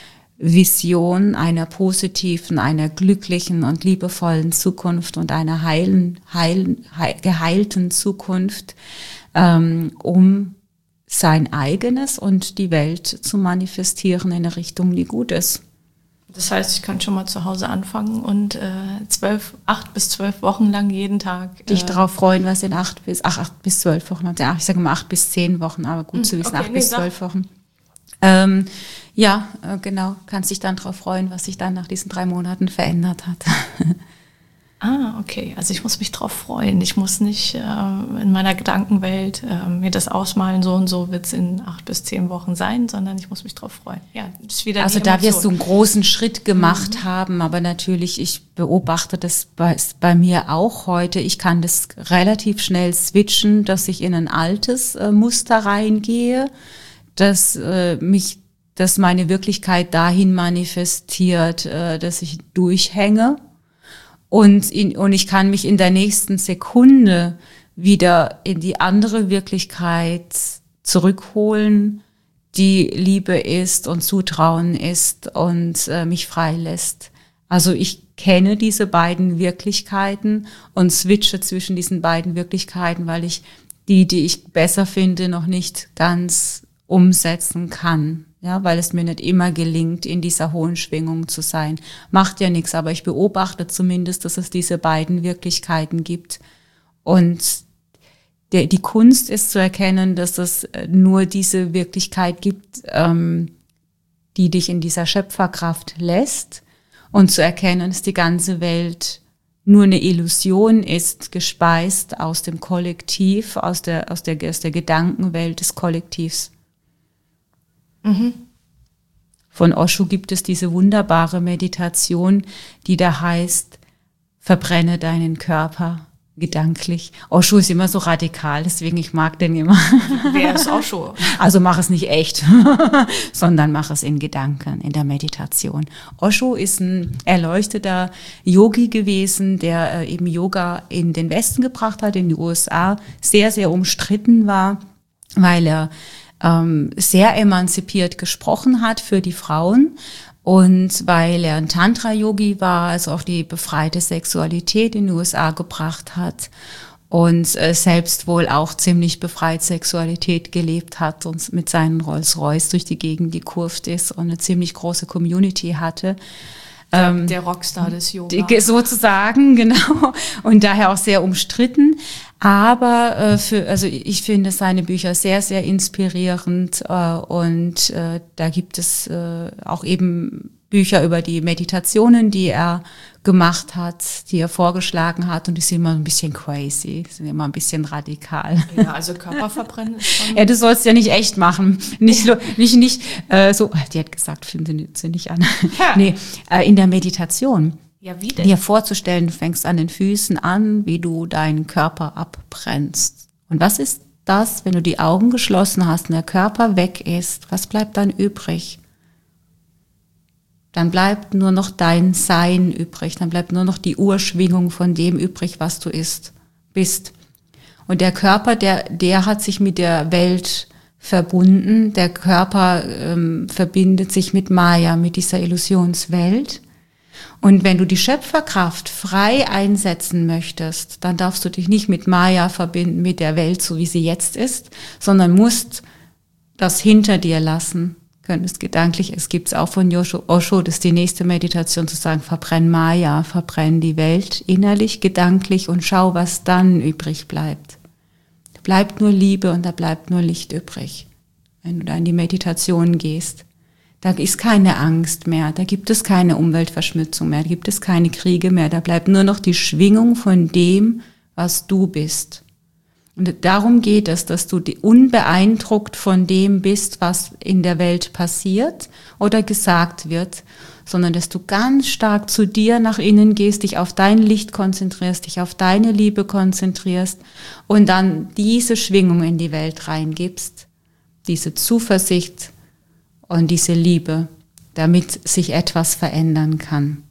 Vision einer positiven, einer glücklichen und liebevollen Zukunft und einer heilen, heilen, heil, geheilten Zukunft, ähm, um sein eigenes und die Welt zu manifestieren in eine Richtung, die gut ist. Das heißt, ich kann schon mal zu Hause anfangen und äh, zwölf, acht bis zwölf Wochen lang jeden Tag äh, dich darauf freuen, was in acht bis ach, acht bis zwölf Wochen hat. Ja, ich sage mal acht bis zehn Wochen, aber gut zu wissen, okay, acht nee, bis zwölf Wochen. Ähm, ja, äh, genau, kannst dich dann darauf freuen, was sich dann nach diesen drei Monaten verändert hat. Ah, okay. Also ich muss mich drauf freuen. Ich muss nicht äh, in meiner Gedankenwelt äh, mir das ausmalen, so und so wird es in acht bis zehn Wochen sein, sondern ich muss mich drauf freuen. Ja, das ist wieder also da wirst du einen großen Schritt gemacht mhm. haben, aber natürlich, ich beobachte das bei, bei mir auch heute. Ich kann das relativ schnell switchen, dass ich in ein altes äh, Muster reingehe, dass äh, mich, dass meine Wirklichkeit dahin manifestiert, äh, dass ich durchhänge. Und, in, und ich kann mich in der nächsten Sekunde wieder in die andere Wirklichkeit zurückholen, die Liebe ist und Zutrauen ist und äh, mich frei lässt. Also ich kenne diese beiden Wirklichkeiten und switche zwischen diesen beiden Wirklichkeiten, weil ich die, die ich besser finde, noch nicht ganz umsetzen kann. Ja, weil es mir nicht immer gelingt, in dieser hohen Schwingung zu sein. Macht ja nichts, aber ich beobachte zumindest, dass es diese beiden Wirklichkeiten gibt. Und der, die Kunst ist zu erkennen, dass es nur diese Wirklichkeit gibt, ähm, die dich in dieser Schöpferkraft lässt. Und zu erkennen, dass die ganze Welt nur eine Illusion ist, gespeist aus dem Kollektiv, aus der, aus der, aus der Gedankenwelt des Kollektivs. Mhm. Von Osho gibt es diese wunderbare Meditation, die da heißt, verbrenne deinen Körper gedanklich. Osho ist immer so radikal, deswegen ich mag den immer. Wer ist Osho? Also mach es nicht echt, sondern mach es in Gedanken, in der Meditation. Osho ist ein erleuchteter Yogi gewesen, der äh, eben Yoga in den Westen gebracht hat, in die U S A, sehr, sehr umstritten war, weil er ähm, sehr emanzipiert gesprochen hat für die Frauen. Und weil er ein Tantra-Yogi war, also auch die befreite Sexualität in die U S A gebracht hat und äh, selbst wohl auch ziemlich befreit Sexualität gelebt hat und mit seinen Rolls-Royce durch die Gegend gekurvt ist und eine ziemlich große Community hatte. Der, ähm, der Rockstar des Yoga. Die, sozusagen, genau. Und daher auch sehr umstritten. Aber äh, für, also ich finde seine Bücher sehr, sehr inspirierend äh, und äh, da gibt es äh, auch eben Bücher über die Meditationen, die er gemacht hat, die er vorgeschlagen hat und die sind immer ein bisschen crazy, sind immer ein bisschen radikal. Ja, also Körperverbrennen ist schon... Ja, du sollst ja nicht echt machen, nicht nicht nicht äh, so. Die hat gesagt, film sie nicht an. Ja. Nee, äh, in der Meditation. Ja, wie denn? Dir vorzustellen, du fängst an den Füßen an, wie du deinen Körper abbrennst. Und was ist das, wenn du die Augen geschlossen hast und der Körper weg ist? Was bleibt dann übrig? Dann bleibt nur noch dein Sein übrig. Dann bleibt nur noch die Urschwingung von dem übrig, was du ist, bist. Und der Körper, der, der hat sich mit der Welt verbunden. Der Körper ähm, verbindet sich mit Maya, mit dieser Illusionswelt. Und wenn du die Schöpferkraft frei einsetzen möchtest, dann darfst du dich nicht mit Maya verbinden, mit der Welt, so wie sie jetzt ist, sondern musst das hinter dir lassen. Könntest gedanklich, es gibt's auch von Osho, das ist die nächste Meditation, zu sagen, verbrenn Maya, verbrenn die Welt innerlich, gedanklich und schau, was dann übrig bleibt. Da bleibt nur Liebe und da bleibt nur Licht übrig, wenn du da in die Meditation gehst. Da ist keine Angst mehr, da gibt es keine Umweltverschmutzung mehr, da gibt es keine Kriege mehr, da bleibt nur noch die Schwingung von dem, was du bist. Und darum geht es, dass du unbeeindruckt von dem bist, was in der Welt passiert oder gesagt wird, sondern dass du ganz stark zu dir nach innen gehst, dich auf dein Licht konzentrierst, dich auf deine Liebe konzentrierst und dann diese Schwingung in die Welt reingibst, diese Zuversicht und diese Liebe, damit sich etwas verändern kann.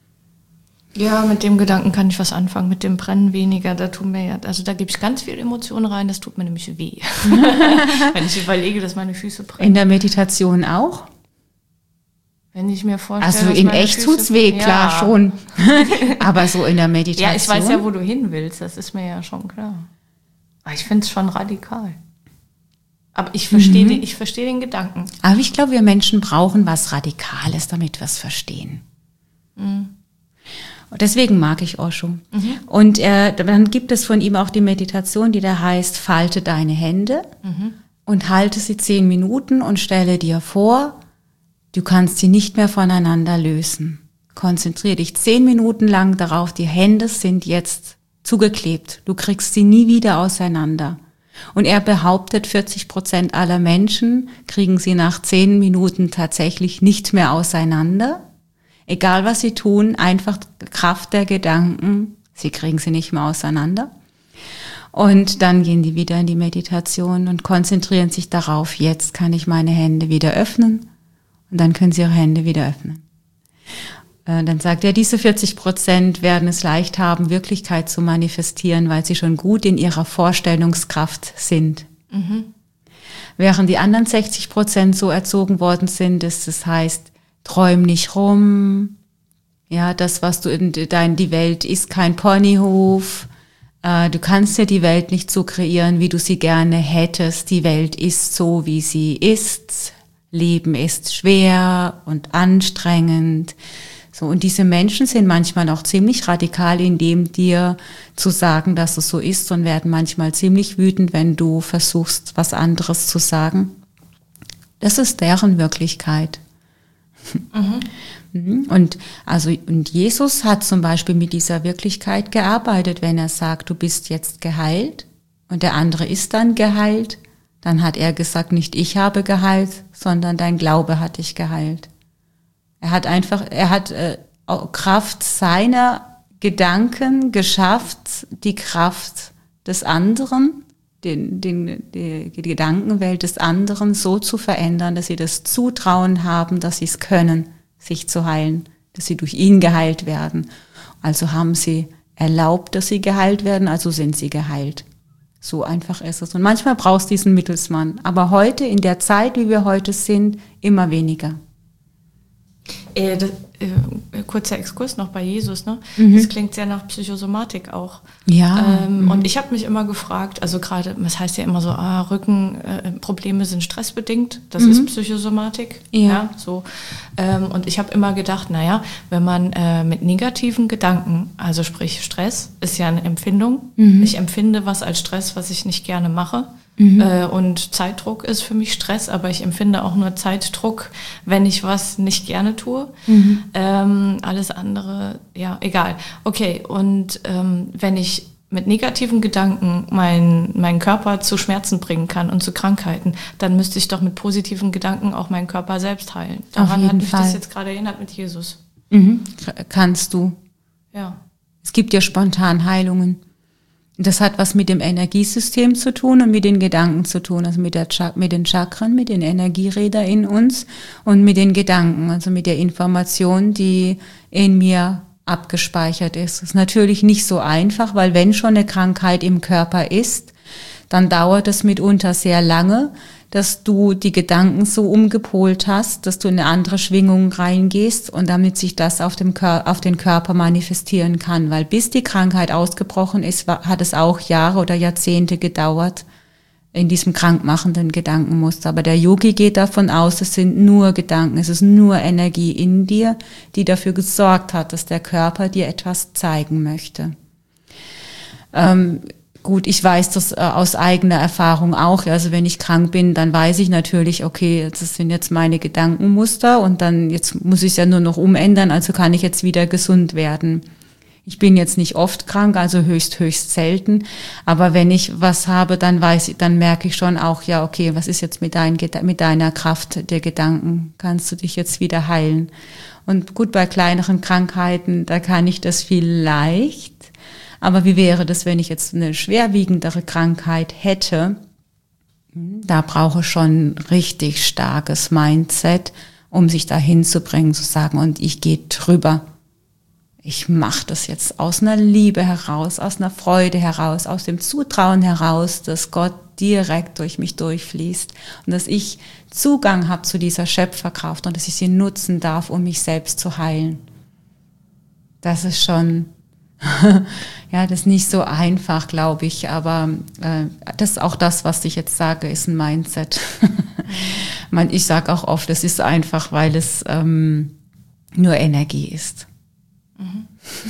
Ja, mit dem Gedanken kann ich was anfangen, mit dem Brennen weniger, da tun mir ja, also da gebe ich ganz viel Emotionen rein, das tut mir nämlich weh. Wenn ich überlege, dass meine Füße brennen. In der Meditation auch? Wenn ich mir vorstelle, also dass in meine echt Füße, tut's weh, klar ja. schon. Aber so in der Meditation. Ja, ich weiß ja, wo du hin willst, das ist mir ja schon klar. Aber ich finde es schon radikal. Aber ich verstehe mhm. den, ich verstehe den Gedanken. Aber ich glaube, wir Menschen brauchen was Radikales, damit wir es verstehen. Mhm. Und deswegen mag ich Osho. Mhm. Und äh, dann gibt es von ihm auch die Meditation, die da heißt, falte deine Hände mhm. und halte sie zehn Minuten und stelle dir vor, du kannst sie nicht mehr voneinander lösen. Konzentriere dich zehn Minuten lang darauf, die Hände sind jetzt zugeklebt. Du kriegst sie nie wieder auseinander. Und er behauptet, vierzig Prozent aller Menschen kriegen sie nach zehn Minuten tatsächlich nicht mehr auseinander. Egal was sie tun, einfach Kraft der Gedanken, sie kriegen sie nicht mehr auseinander. Und dann gehen die wieder in die Meditation und konzentrieren sich darauf, jetzt kann ich meine Hände wieder öffnen. Und dann können sie ihre Hände wieder öffnen. Äh, dann sagt er, diese vierzig Prozent werden es leicht haben, Wirklichkeit zu manifestieren, weil sie schon gut in ihrer Vorstellungskraft sind. Mhm. Während die anderen sechzig Prozent so erzogen worden sind, dass das heißt, träum nicht rum, ja, das, was du in dein, die Welt ist kein Ponyhof, äh, du kannst ja die Welt nicht so kreieren, wie du sie gerne hättest, die Welt ist so, wie sie ist, Leben ist schwer und anstrengend. So, und diese Menschen sind manchmal auch ziemlich radikal in dem, dir zu sagen, dass es so ist, und werden manchmal ziemlich wütend, wenn du versuchst, was anderes zu sagen. Das ist deren Wirklichkeit. Mhm. Und also und Jesus hat zum Beispiel mit dieser Wirklichkeit gearbeitet, wenn er sagt, du bist jetzt geheilt und der andere ist dann geheilt, dann hat er gesagt, nicht ich habe geheilt, sondern dein Glaube hat dich geheilt. Er hat einfach, er hat äh, Kraft seiner Gedanken geschafft, die Kraft des anderen, den, den, die, die Gedankenwelt des anderen so zu verändern, dass sie das Zutrauen haben, dass sie es können, sich zu heilen, dass sie durch ihn geheilt werden. Also haben sie erlaubt, dass sie geheilt werden, also sind sie geheilt. So einfach ist es. Und manchmal brauchst du diesen Mittelsmann. Aber heute, in der Zeit, wie wir heute sind, immer weniger. Äh, das, äh, kurzer Exkurs noch bei Jesus, ne? Mhm. Das klingt sehr nach Psychosomatik auch. Ja. Ähm, mhm. Und ich habe mich immer gefragt, also gerade, das heißt ja immer so, ah, Rückenprobleme äh, sind stressbedingt, das mhm. ist Psychosomatik. Ja. ja so. Ähm, und ich habe immer gedacht, naja, wenn man äh, mit negativen Gedanken, also sprich Stress, ist ja eine Empfindung. Mhm. Ich empfinde was als Stress, was ich nicht gerne mache. Mhm. Äh, und Zeitdruck ist für mich Stress, aber ich empfinde auch nur Zeitdruck, wenn ich was nicht gerne tue. Mhm. Ähm, alles andere, ja, egal. Okay, und ähm, wenn ich mit negativen Gedanken meinen meinen Körper zu Schmerzen bringen kann und zu Krankheiten, dann müsste ich doch mit positiven Gedanken auch meinen Körper selbst heilen. Daran hat mich Fall. das jetzt gerade erinnert mit Jesus. Mhm. Kannst du. Ja. Es gibt ja spontan Heilungen. Das hat was mit dem Energiesystem zu tun und mit den Gedanken zu tun, also mit, der Chak- mit den Chakren, mit den Energierädern in uns und mit den Gedanken, also mit der Information, die in mir abgespeichert ist. Das ist natürlich nicht so einfach, weil wenn schon eine Krankheit im Körper ist, dann dauert es mitunter sehr lange, dass du die Gedanken so umgepolt hast, dass du in eine andere Schwingung reingehst und damit sich das auf dem Kör- auf den Körper manifestieren kann. Weil bis die Krankheit ausgebrochen ist, war, hat es auch Jahre oder Jahrzehnte gedauert in diesem krankmachenden Gedankenmuster. Aber der Yogi geht davon aus, es sind nur Gedanken, es ist nur Energie in dir, die dafür gesorgt hat, dass der Körper dir etwas zeigen möchte. Ähm, Gut, ich weiß das äh, aus eigener Erfahrung auch. Also wenn ich krank bin, dann weiß ich natürlich, okay, das sind jetzt meine Gedankenmuster und dann jetzt muss ich es ja nur noch umändern, also kann ich jetzt wieder gesund werden. Ich bin jetzt nicht oft krank, also höchst, höchst selten. Aber wenn ich was habe, dann weiß ich, dann merke ich schon auch, ja, okay, was ist jetzt mit, dein, mit deiner Kraft der Gedanken? Kannst du dich jetzt wieder heilen? Und gut, bei kleineren Krankheiten, da kann ich das vielleicht. Aber wie wäre das, wenn ich jetzt eine schwerwiegendere Krankheit hätte? Da brauche ich schon richtig starkes Mindset, um sich dahin zu bringen, zu sagen, und ich gehe drüber. Ich mache das jetzt aus einer Liebe heraus, aus einer Freude heraus, aus dem Zutrauen heraus, dass Gott direkt durch mich durchfließt und dass ich Zugang habe zu dieser Schöpferkraft und dass ich sie nutzen darf, um mich selbst zu heilen. Das ist schon... Ja, das ist nicht so einfach, glaube ich, aber äh, das ist auch das, was ich jetzt sage, ist ein Mindset. Man, ich sage auch oft, es ist einfach, weil es ähm, nur Energie ist. Mhm.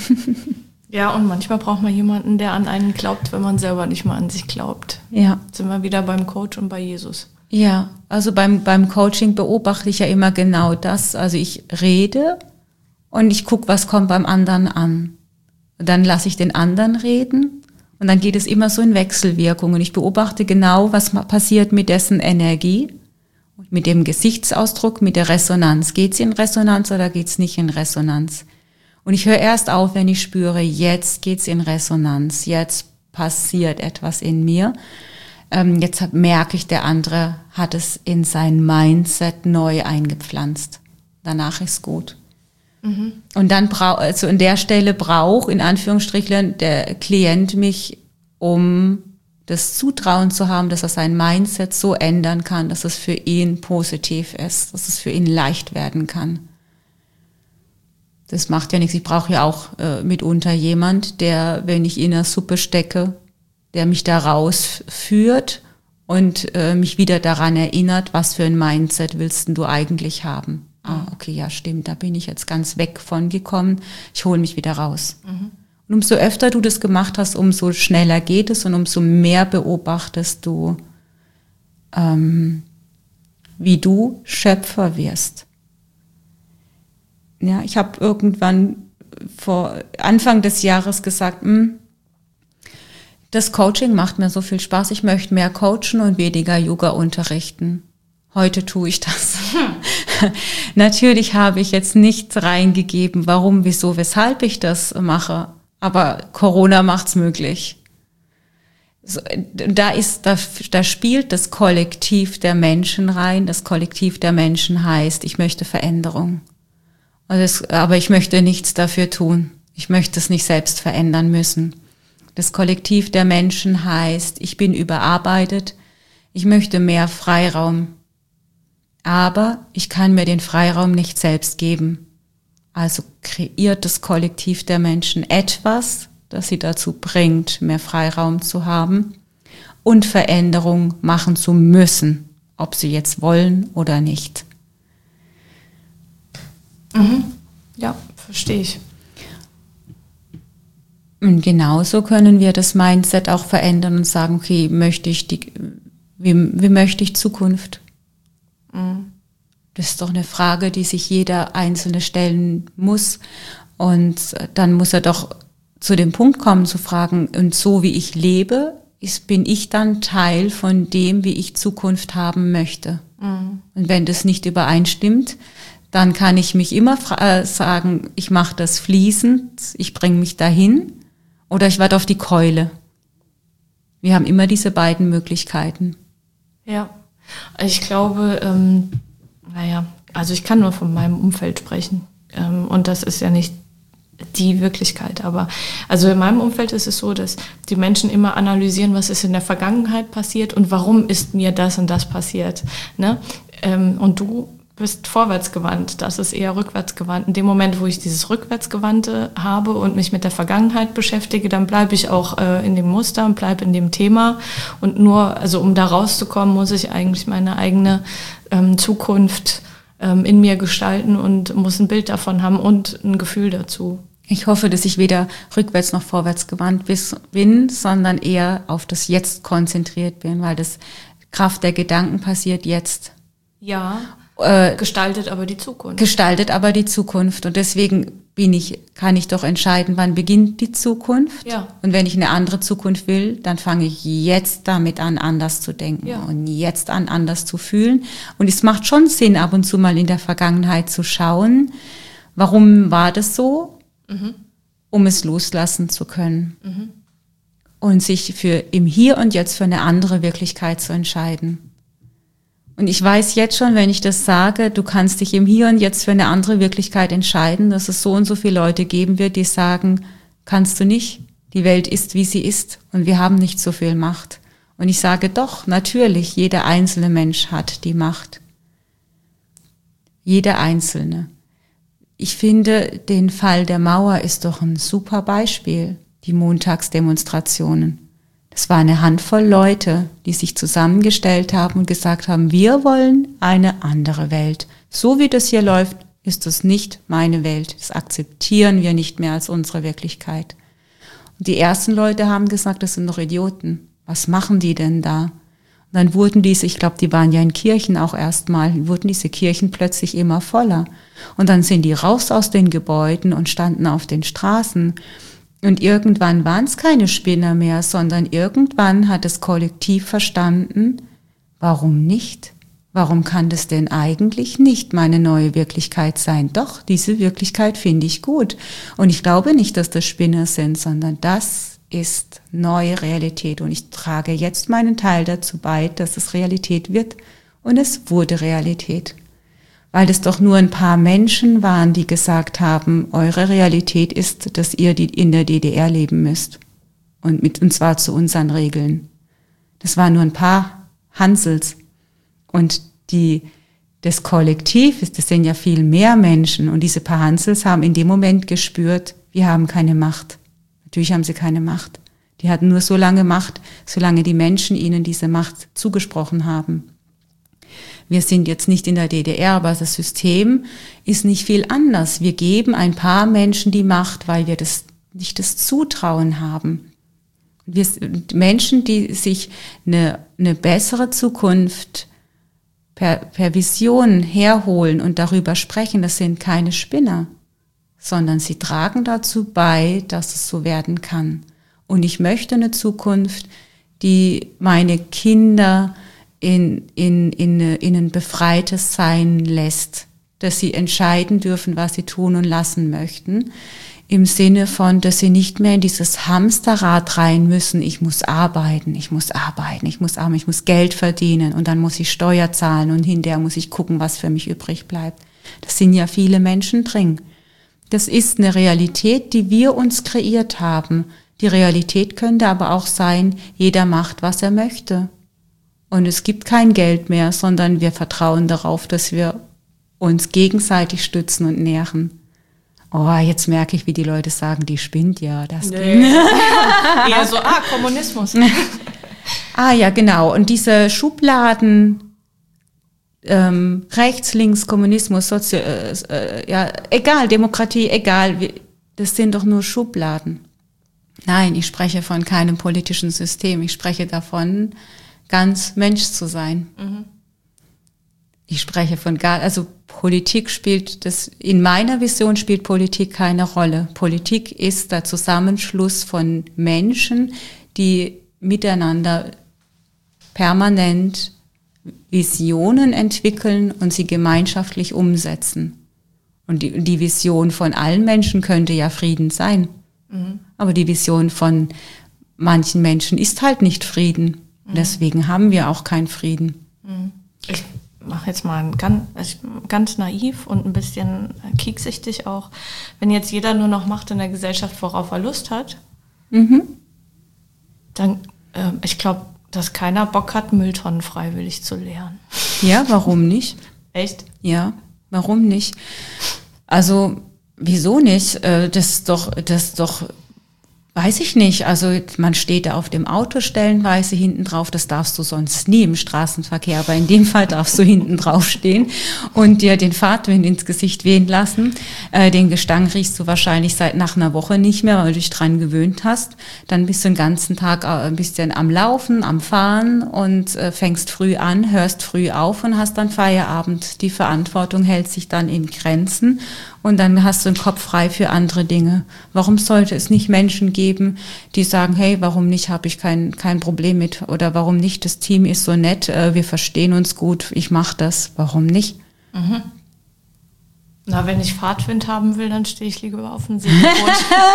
Ja, und manchmal braucht man jemanden, der an einen glaubt, wenn man selber nicht mal an sich glaubt. Ja. Jetzt sind wir wieder beim Coach und bei Jesus. Ja, also beim, beim Coaching beobachte ich ja immer genau das. Also ich rede und ich gucke, was kommt beim anderen an. Dann lasse ich den anderen reden und dann geht es immer so in Wechselwirkungen. Ich beobachte genau, was passiert mit dessen Energie, mit dem Gesichtsausdruck, mit der Resonanz. Geht es in Resonanz oder geht es nicht in Resonanz? Und ich höre erst auf, wenn ich spüre, jetzt geht es in Resonanz, jetzt passiert etwas in mir. Ähm, jetzt merke ich, der andere hat es in sein Mindset neu eingepflanzt. Danach ist gut. Mhm. Und dann braucht, also an der Stelle braucht, in Anführungsstrichen, der Klient mich, um das Zutrauen zu haben, dass er sein Mindset so ändern kann, dass es für ihn positiv ist, dass es für ihn leicht werden kann. Das macht ja nichts. Ich brauche ja auch äh, mitunter jemand, der, wenn ich in einer Suppe stecke, der mich da rausführt und äh, mich wieder daran erinnert, was für ein Mindset willst denn du eigentlich haben. Ah, okay, ja, stimmt, da bin ich jetzt ganz weg von gekommen. Ich hole mich wieder raus. Mhm. Und umso öfter du das gemacht hast, umso schneller geht es und umso mehr beobachtest du, ähm, wie du Schöpfer wirst. Ja, ich habe irgendwann vor Anfang des Jahres gesagt, mh, das Coaching macht mir so viel Spaß, ich möchte mehr coachen und weniger Yoga unterrichten. Heute tue ich das. Hm. Natürlich habe ich jetzt nichts reingegeben, warum, wieso, weshalb ich das mache. Aber Corona macht's möglich. So, da ist, da, da spielt das Kollektiv der Menschen rein. Das Kollektiv der Menschen heißt, ich möchte Veränderung. Also es, aber ich möchte nichts dafür tun. Ich möchte es nicht selbst verändern müssen. Das Kollektiv der Menschen heißt, ich bin überarbeitet. Ich möchte mehr Freiraum. Aber ich kann mir den Freiraum nicht selbst geben. Also kreiert das Kollektiv der Menschen etwas, das sie dazu bringt, mehr Freiraum zu haben und Veränderung machen zu müssen, ob sie jetzt wollen oder nicht. Mhm. Ja, verstehe ich. Und genauso können wir das Mindset auch verändern und sagen, okay, möchte ich die, wie, wie möchte ich Zukunft? Mhm. Das ist doch eine Frage, die sich jeder Einzelne stellen muss. Und dann muss er doch zu dem Punkt kommen, zu fragen, und so wie ich lebe, ist, bin ich dann Teil von dem, wie ich Zukunft haben möchte. Mhm. Und wenn das nicht übereinstimmt, dann kann ich mich immer fra- sagen, ich mache das fließend, ich bringe mich dahin oder ich warte auf die Keule. Wir haben immer diese beiden Möglichkeiten. Ja, ich glaube, ähm, naja, also ich kann nur von meinem Umfeld sprechen ähm, und das ist ja nicht die Wirklichkeit, aber also in meinem Umfeld ist es so, dass die Menschen immer analysieren, was ist in der Vergangenheit passiert und warum ist mir das und das passiert, ne? Ähm, und du bist vorwärtsgewandt, das ist eher rückwärtsgewandt. In dem Moment, wo ich dieses Rückwärtsgewandte habe und mich mit der Vergangenheit beschäftige, dann bleibe ich auch äh, in dem Muster und bleibe in dem Thema. Und nur, also um da rauszukommen, muss ich eigentlich meine eigene ähm, Zukunft ähm, in mir gestalten und muss ein Bild davon haben und ein Gefühl dazu. Ich hoffe, dass ich weder rückwärts noch vorwärts gewandt bin, sondern eher auf das Jetzt konzentriert bin, weil das Kraft der Gedanken passiert jetzt. Ja. Gestaltet aber die Zukunft. Gestaltet aber die Zukunft. Und deswegen bin ich, kann ich doch entscheiden, wann beginnt die Zukunft. Ja. Und wenn ich eine andere Zukunft will, dann fange ich jetzt damit an, anders zu denken. Ja. Und jetzt an, anders zu fühlen. Und es macht schon Sinn, ab und zu mal in der Vergangenheit zu schauen, warum war das so, mhm. um es loslassen zu können. Mhm. Und sich für im Hier und Jetzt für eine andere Wirklichkeit zu entscheiden. Und ich weiß jetzt schon, wenn ich das sage, du kannst dich im Hier und Jetzt für eine andere Wirklichkeit entscheiden, dass es so und so viele Leute geben wird, die sagen, kannst du nicht, die Welt ist, wie sie ist und wir haben nicht so viel Macht. Und ich sage doch, natürlich, jeder einzelne Mensch hat die Macht. Jeder Einzelne. Ich finde, den Fall der Mauer ist doch ein super Beispiel, die Montagsdemonstrationen. Das war eine Handvoll Leute, die sich zusammengestellt haben und gesagt haben, wir wollen eine andere Welt. So wie das hier läuft, ist das nicht meine Welt. Das akzeptieren wir nicht mehr als unsere Wirklichkeit. Und die ersten Leute haben gesagt, das sind doch Idioten. Was machen die denn da? Und dann wurden diese, ich glaube, die waren ja in Kirchen auch erstmal, wurden diese Kirchen plötzlich immer voller. Und dann sind die raus aus den Gebäuden und standen auf den Straßen. Und irgendwann waren es keine Spinner mehr, sondern irgendwann hat das Kollektiv verstanden, warum nicht? Warum kann das denn eigentlich nicht meine neue Wirklichkeit sein? Doch, diese Wirklichkeit finde ich gut. Und ich glaube nicht, dass das Spinner sind, sondern das ist neue Realität. Und ich trage jetzt meinen Teil dazu bei, dass es Realität wird. Und es wurde Realität. weil es doch nur ein paar Menschen waren, die gesagt haben, eure Realität ist, dass ihr die in der D D R leben müsst. Und, mit, und zwar zu unseren Regeln. Das waren nur ein paar Hansels. Und die, das Kollektiv, das sind ja viel mehr Menschen. Und diese paar Hansels haben in dem Moment gespürt, wir haben keine Macht. Natürlich haben sie keine Macht. Die hatten nur so lange Macht, solange die Menschen ihnen diese Macht zugesprochen haben. Wir sind jetzt nicht in der D D R, aber das System ist nicht viel anders. Wir geben ein paar Menschen die Macht, weil wir das nicht das Zutrauen haben. Wir Menschen, die sich eine, eine bessere Zukunft per, per Vision herholen und darüber sprechen, das sind keine Spinner, sondern sie tragen dazu bei, dass es so werden kann. Und ich möchte eine Zukunft, die meine Kinder in, in, in, in ein befreites Sein lässt, dass sie entscheiden dürfen, was sie tun und lassen möchten, im Sinne von, dass sie nicht mehr in dieses Hamsterrad rein müssen, ich muss arbeiten, ich muss arbeiten, ich muss arbeiten, ich muss Geld verdienen und dann muss ich Steuer zahlen und hinterher muss ich gucken, was für mich übrig bleibt. Das sind ja viele Menschen drin. Das ist eine Realität, die wir uns kreiert haben. Die Realität könnte aber auch sein, jeder macht, was er möchte. Und es gibt kein Geld mehr, sondern wir vertrauen darauf, dass wir uns gegenseitig stützen und nähren. Oh, jetzt merke ich, wie die Leute sagen, die spinnt ja. Das nee. Eher so, ah, Kommunismus. Ah ja, genau. Und diese Schubladen, ähm, rechts, links, Kommunismus, Sozi- äh, äh, ja, egal, Demokratie, egal, das sind doch nur Schubladen. Nein, ich spreche von keinem politischen System. Ich spreche davon, ganz Mensch zu sein. Mhm. Ich spreche von gar, also Politik spielt das, in meiner Vision spielt Politik keine Rolle. Politik ist der Zusammenschluss von Menschen, die miteinander permanent Visionen entwickeln und sie gemeinschaftlich umsetzen. Und die, die Vision von allen Menschen könnte ja Frieden sein. Mhm. Aber die Vision von manchen Menschen ist halt nicht Frieden. Mhm. Deswegen haben wir auch keinen Frieden. Mhm. Ich mache jetzt mal ein ganz, ganz naiv und ein bisschen kieksichtig auch. Wenn jetzt jeder nur noch macht in der Gesellschaft, worauf er Lust hat, mhm. dann, äh, ich glaube, dass keiner Bock hat, Mülltonnen freiwillig zu leeren. Ja, warum nicht? Echt? Ja, warum nicht? Also, wieso nicht? Das ist doch, das ist doch, weiß ich nicht. Also, man steht da auf dem Auto stellenweise hinten drauf. Das darfst du sonst nie im Straßenverkehr. Aber in dem Fall darfst du hinten drauf stehen und dir den Fahrtwind ins Gesicht wehen lassen. Äh, den Gestank riechst du wahrscheinlich seit nach einer Woche nicht mehr, weil du dich dran gewöhnt hast. Dann bist du den ganzen Tag ein bisschen am Laufen, am Fahren und äh, fängst früh an, hörst früh auf und hast dann Feierabend. Die Verantwortung hält sich dann in Grenzen. Und dann hast du den Kopf frei für andere Dinge. Warum sollte es nicht Menschen geben, die sagen, hey, warum nicht, habe ich kein kein Problem mit? Oder warum nicht, das Team ist so nett, äh, wir verstehen uns gut, ich mache das. Warum nicht? Mhm. Na, wenn ich Fahrtwind haben will, dann stehe ich lieber auf dem Segelboot.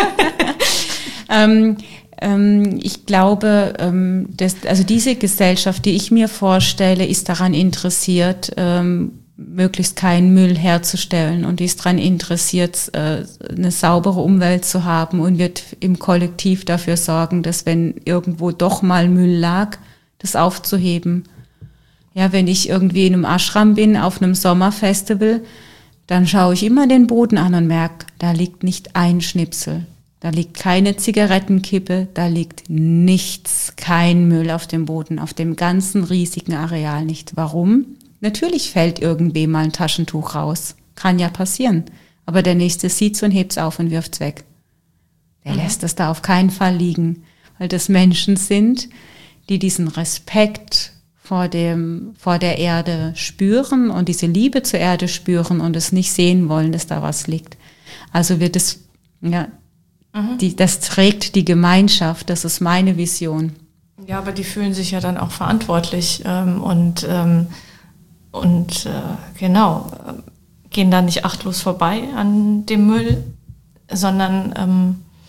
ähm, ähm, ich glaube, ähm, dass, also diese Gesellschaft, die ich mir vorstelle, ist daran interessiert, ähm, möglichst keinen Müll herzustellen und ist daran interessiert, eine saubere Umwelt zu haben und wird im Kollektiv dafür sorgen, dass wenn irgendwo doch mal Müll lag, das aufzuheben. Ja, wenn ich irgendwie in einem Ashram bin, auf einem Sommerfestival, dann schaue ich immer den Boden an und merke, da liegt nicht ein Schnipsel, da liegt keine Zigarettenkippe, da liegt nichts, kein Müll auf dem Boden, auf dem ganzen riesigen Areal nicht. Warum? Natürlich fällt irgendwem mal ein Taschentuch raus. Kann ja passieren. Aber der Nächste sieht's und hebt's auf und wirft's weg. Der mhm. lässt es da auf keinen Fall liegen. Weil das Menschen sind, die diesen Respekt vor dem, vor der Erde spüren und diese Liebe zur Erde spüren und es nicht sehen wollen, dass da was liegt. Also wird es, ja, mhm. die, das trägt die Gemeinschaft. Das ist meine Vision. Ja, aber die fühlen sich ja dann auch verantwortlich, ähm, und, ähm, Und äh, genau, äh, gehen da nicht achtlos vorbei an dem Müll, sondern ähm,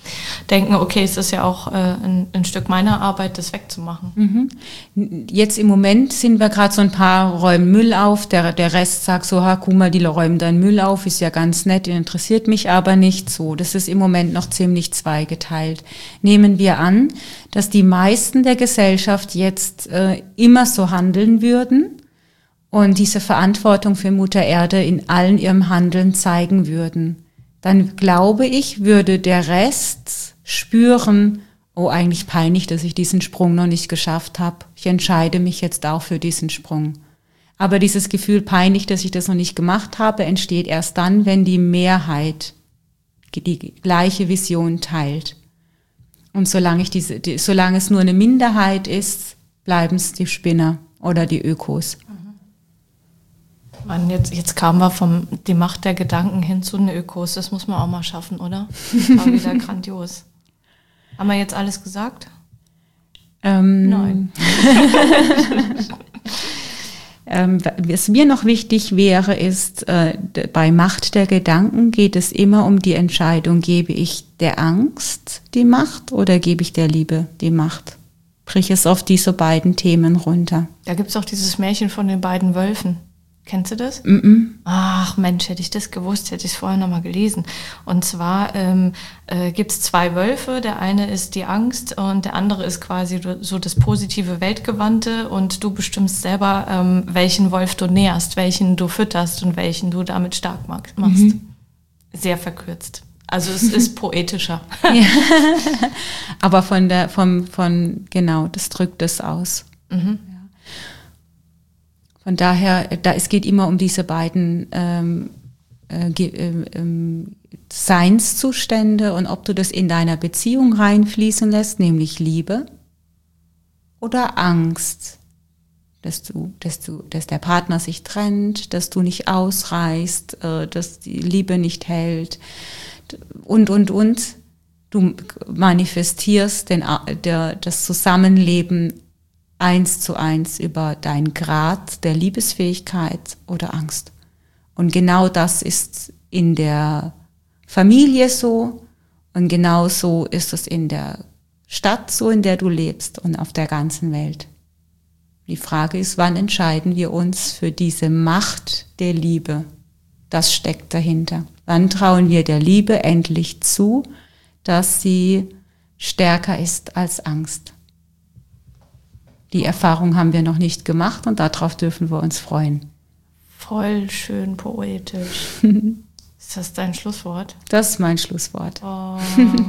denken, okay, es ist ja auch äh, ein, ein Stück meiner Arbeit, das wegzumachen. Mhm. Jetzt im Moment sind wir gerade so ein paar räumen Müll auf, der, der Rest sagt so, ha, guck mal, die räumen deinen Müll auf, ist ja ganz nett, interessiert mich aber nicht so. Das ist im Moment noch ziemlich zweigeteilt. Nehmen wir an, dass die meisten der Gesellschaft jetzt äh, immer so handeln würden und diese Verantwortung für Mutter Erde in allen ihrem Handeln zeigen würden. Dann glaube ich, würde der Rest spüren, oh, eigentlich peinlich, dass ich diesen Sprung noch nicht geschafft habe. Ich entscheide mich jetzt auch für diesen Sprung. Aber dieses Gefühl peinlich, dass ich das noch nicht gemacht habe, entsteht erst dann, wenn die Mehrheit die gleiche Vision teilt. Und solange, ich diese, die, solange es nur eine Minderheit ist, bleiben es die Spinner oder die Ökos. Mann, jetzt, jetzt kamen wir vom die Macht der Gedanken hin zu den Ökos. Das muss man auch mal schaffen, oder? Das war wieder grandios. Haben wir jetzt alles gesagt? Ähm, Nein. ähm, was mir noch wichtig wäre, ist, äh, bei Macht der Gedanken geht es immer um die Entscheidung, gebe ich der Angst die Macht oder gebe ich der Liebe die Macht? Brich es auf diese beiden Themen runter. Da gibt es auch dieses Märchen von den beiden Wölfen. Kennst du das? Mm-mm. Ach Mensch, hätte ich das gewusst, hätte ich es vorher nochmal gelesen. Und zwar ähm, äh, gibt es zwei Wölfe. Der eine ist die Angst und der andere ist quasi so das positive Weltgewandte. Und du bestimmst selber, ähm, welchen Wolf du nährst, welchen du fütterst und welchen du damit stark machst. Mhm. Sehr verkürzt. Also es ist poetischer. Ja. Aber von der, vom, von, genau, das drückt es aus. Mhm. Von daher, da, es geht immer um diese beiden ähm, äh, äh, Seinszustände und ob du das in deiner Beziehung reinfließen lässt, nämlich Liebe oder Angst, dass du, dass du, dass der Partner sich trennt, dass du nicht ausreichst, äh, dass die Liebe nicht hält und, und, und. Du manifestierst den, der, das Zusammenleben eins zu eins über deinen Grad der Liebesfähigkeit oder Angst. Und genau das ist in der Familie so und genau so ist es in der Stadt so, in der du lebst und auf der ganzen Welt. Die Frage ist, wann entscheiden wir uns für diese Macht der Liebe? Das steckt dahinter. Wann trauen wir der Liebe endlich zu, dass sie stärker ist als Angst? Die Erfahrung haben wir noch nicht gemacht und darauf dürfen wir uns freuen. Voll schön poetisch. Ist das dein Schlusswort? Das ist mein Schlusswort. Oh.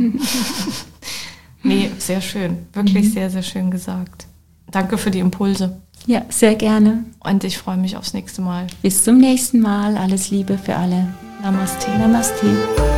Nee, sehr schön. Wirklich mhm. sehr, sehr schön gesagt. Danke für die Impulse. Ja, sehr gerne. Und ich freue mich aufs nächste Mal. Bis zum nächsten Mal. Alles Liebe für alle. Namaste. Namaste.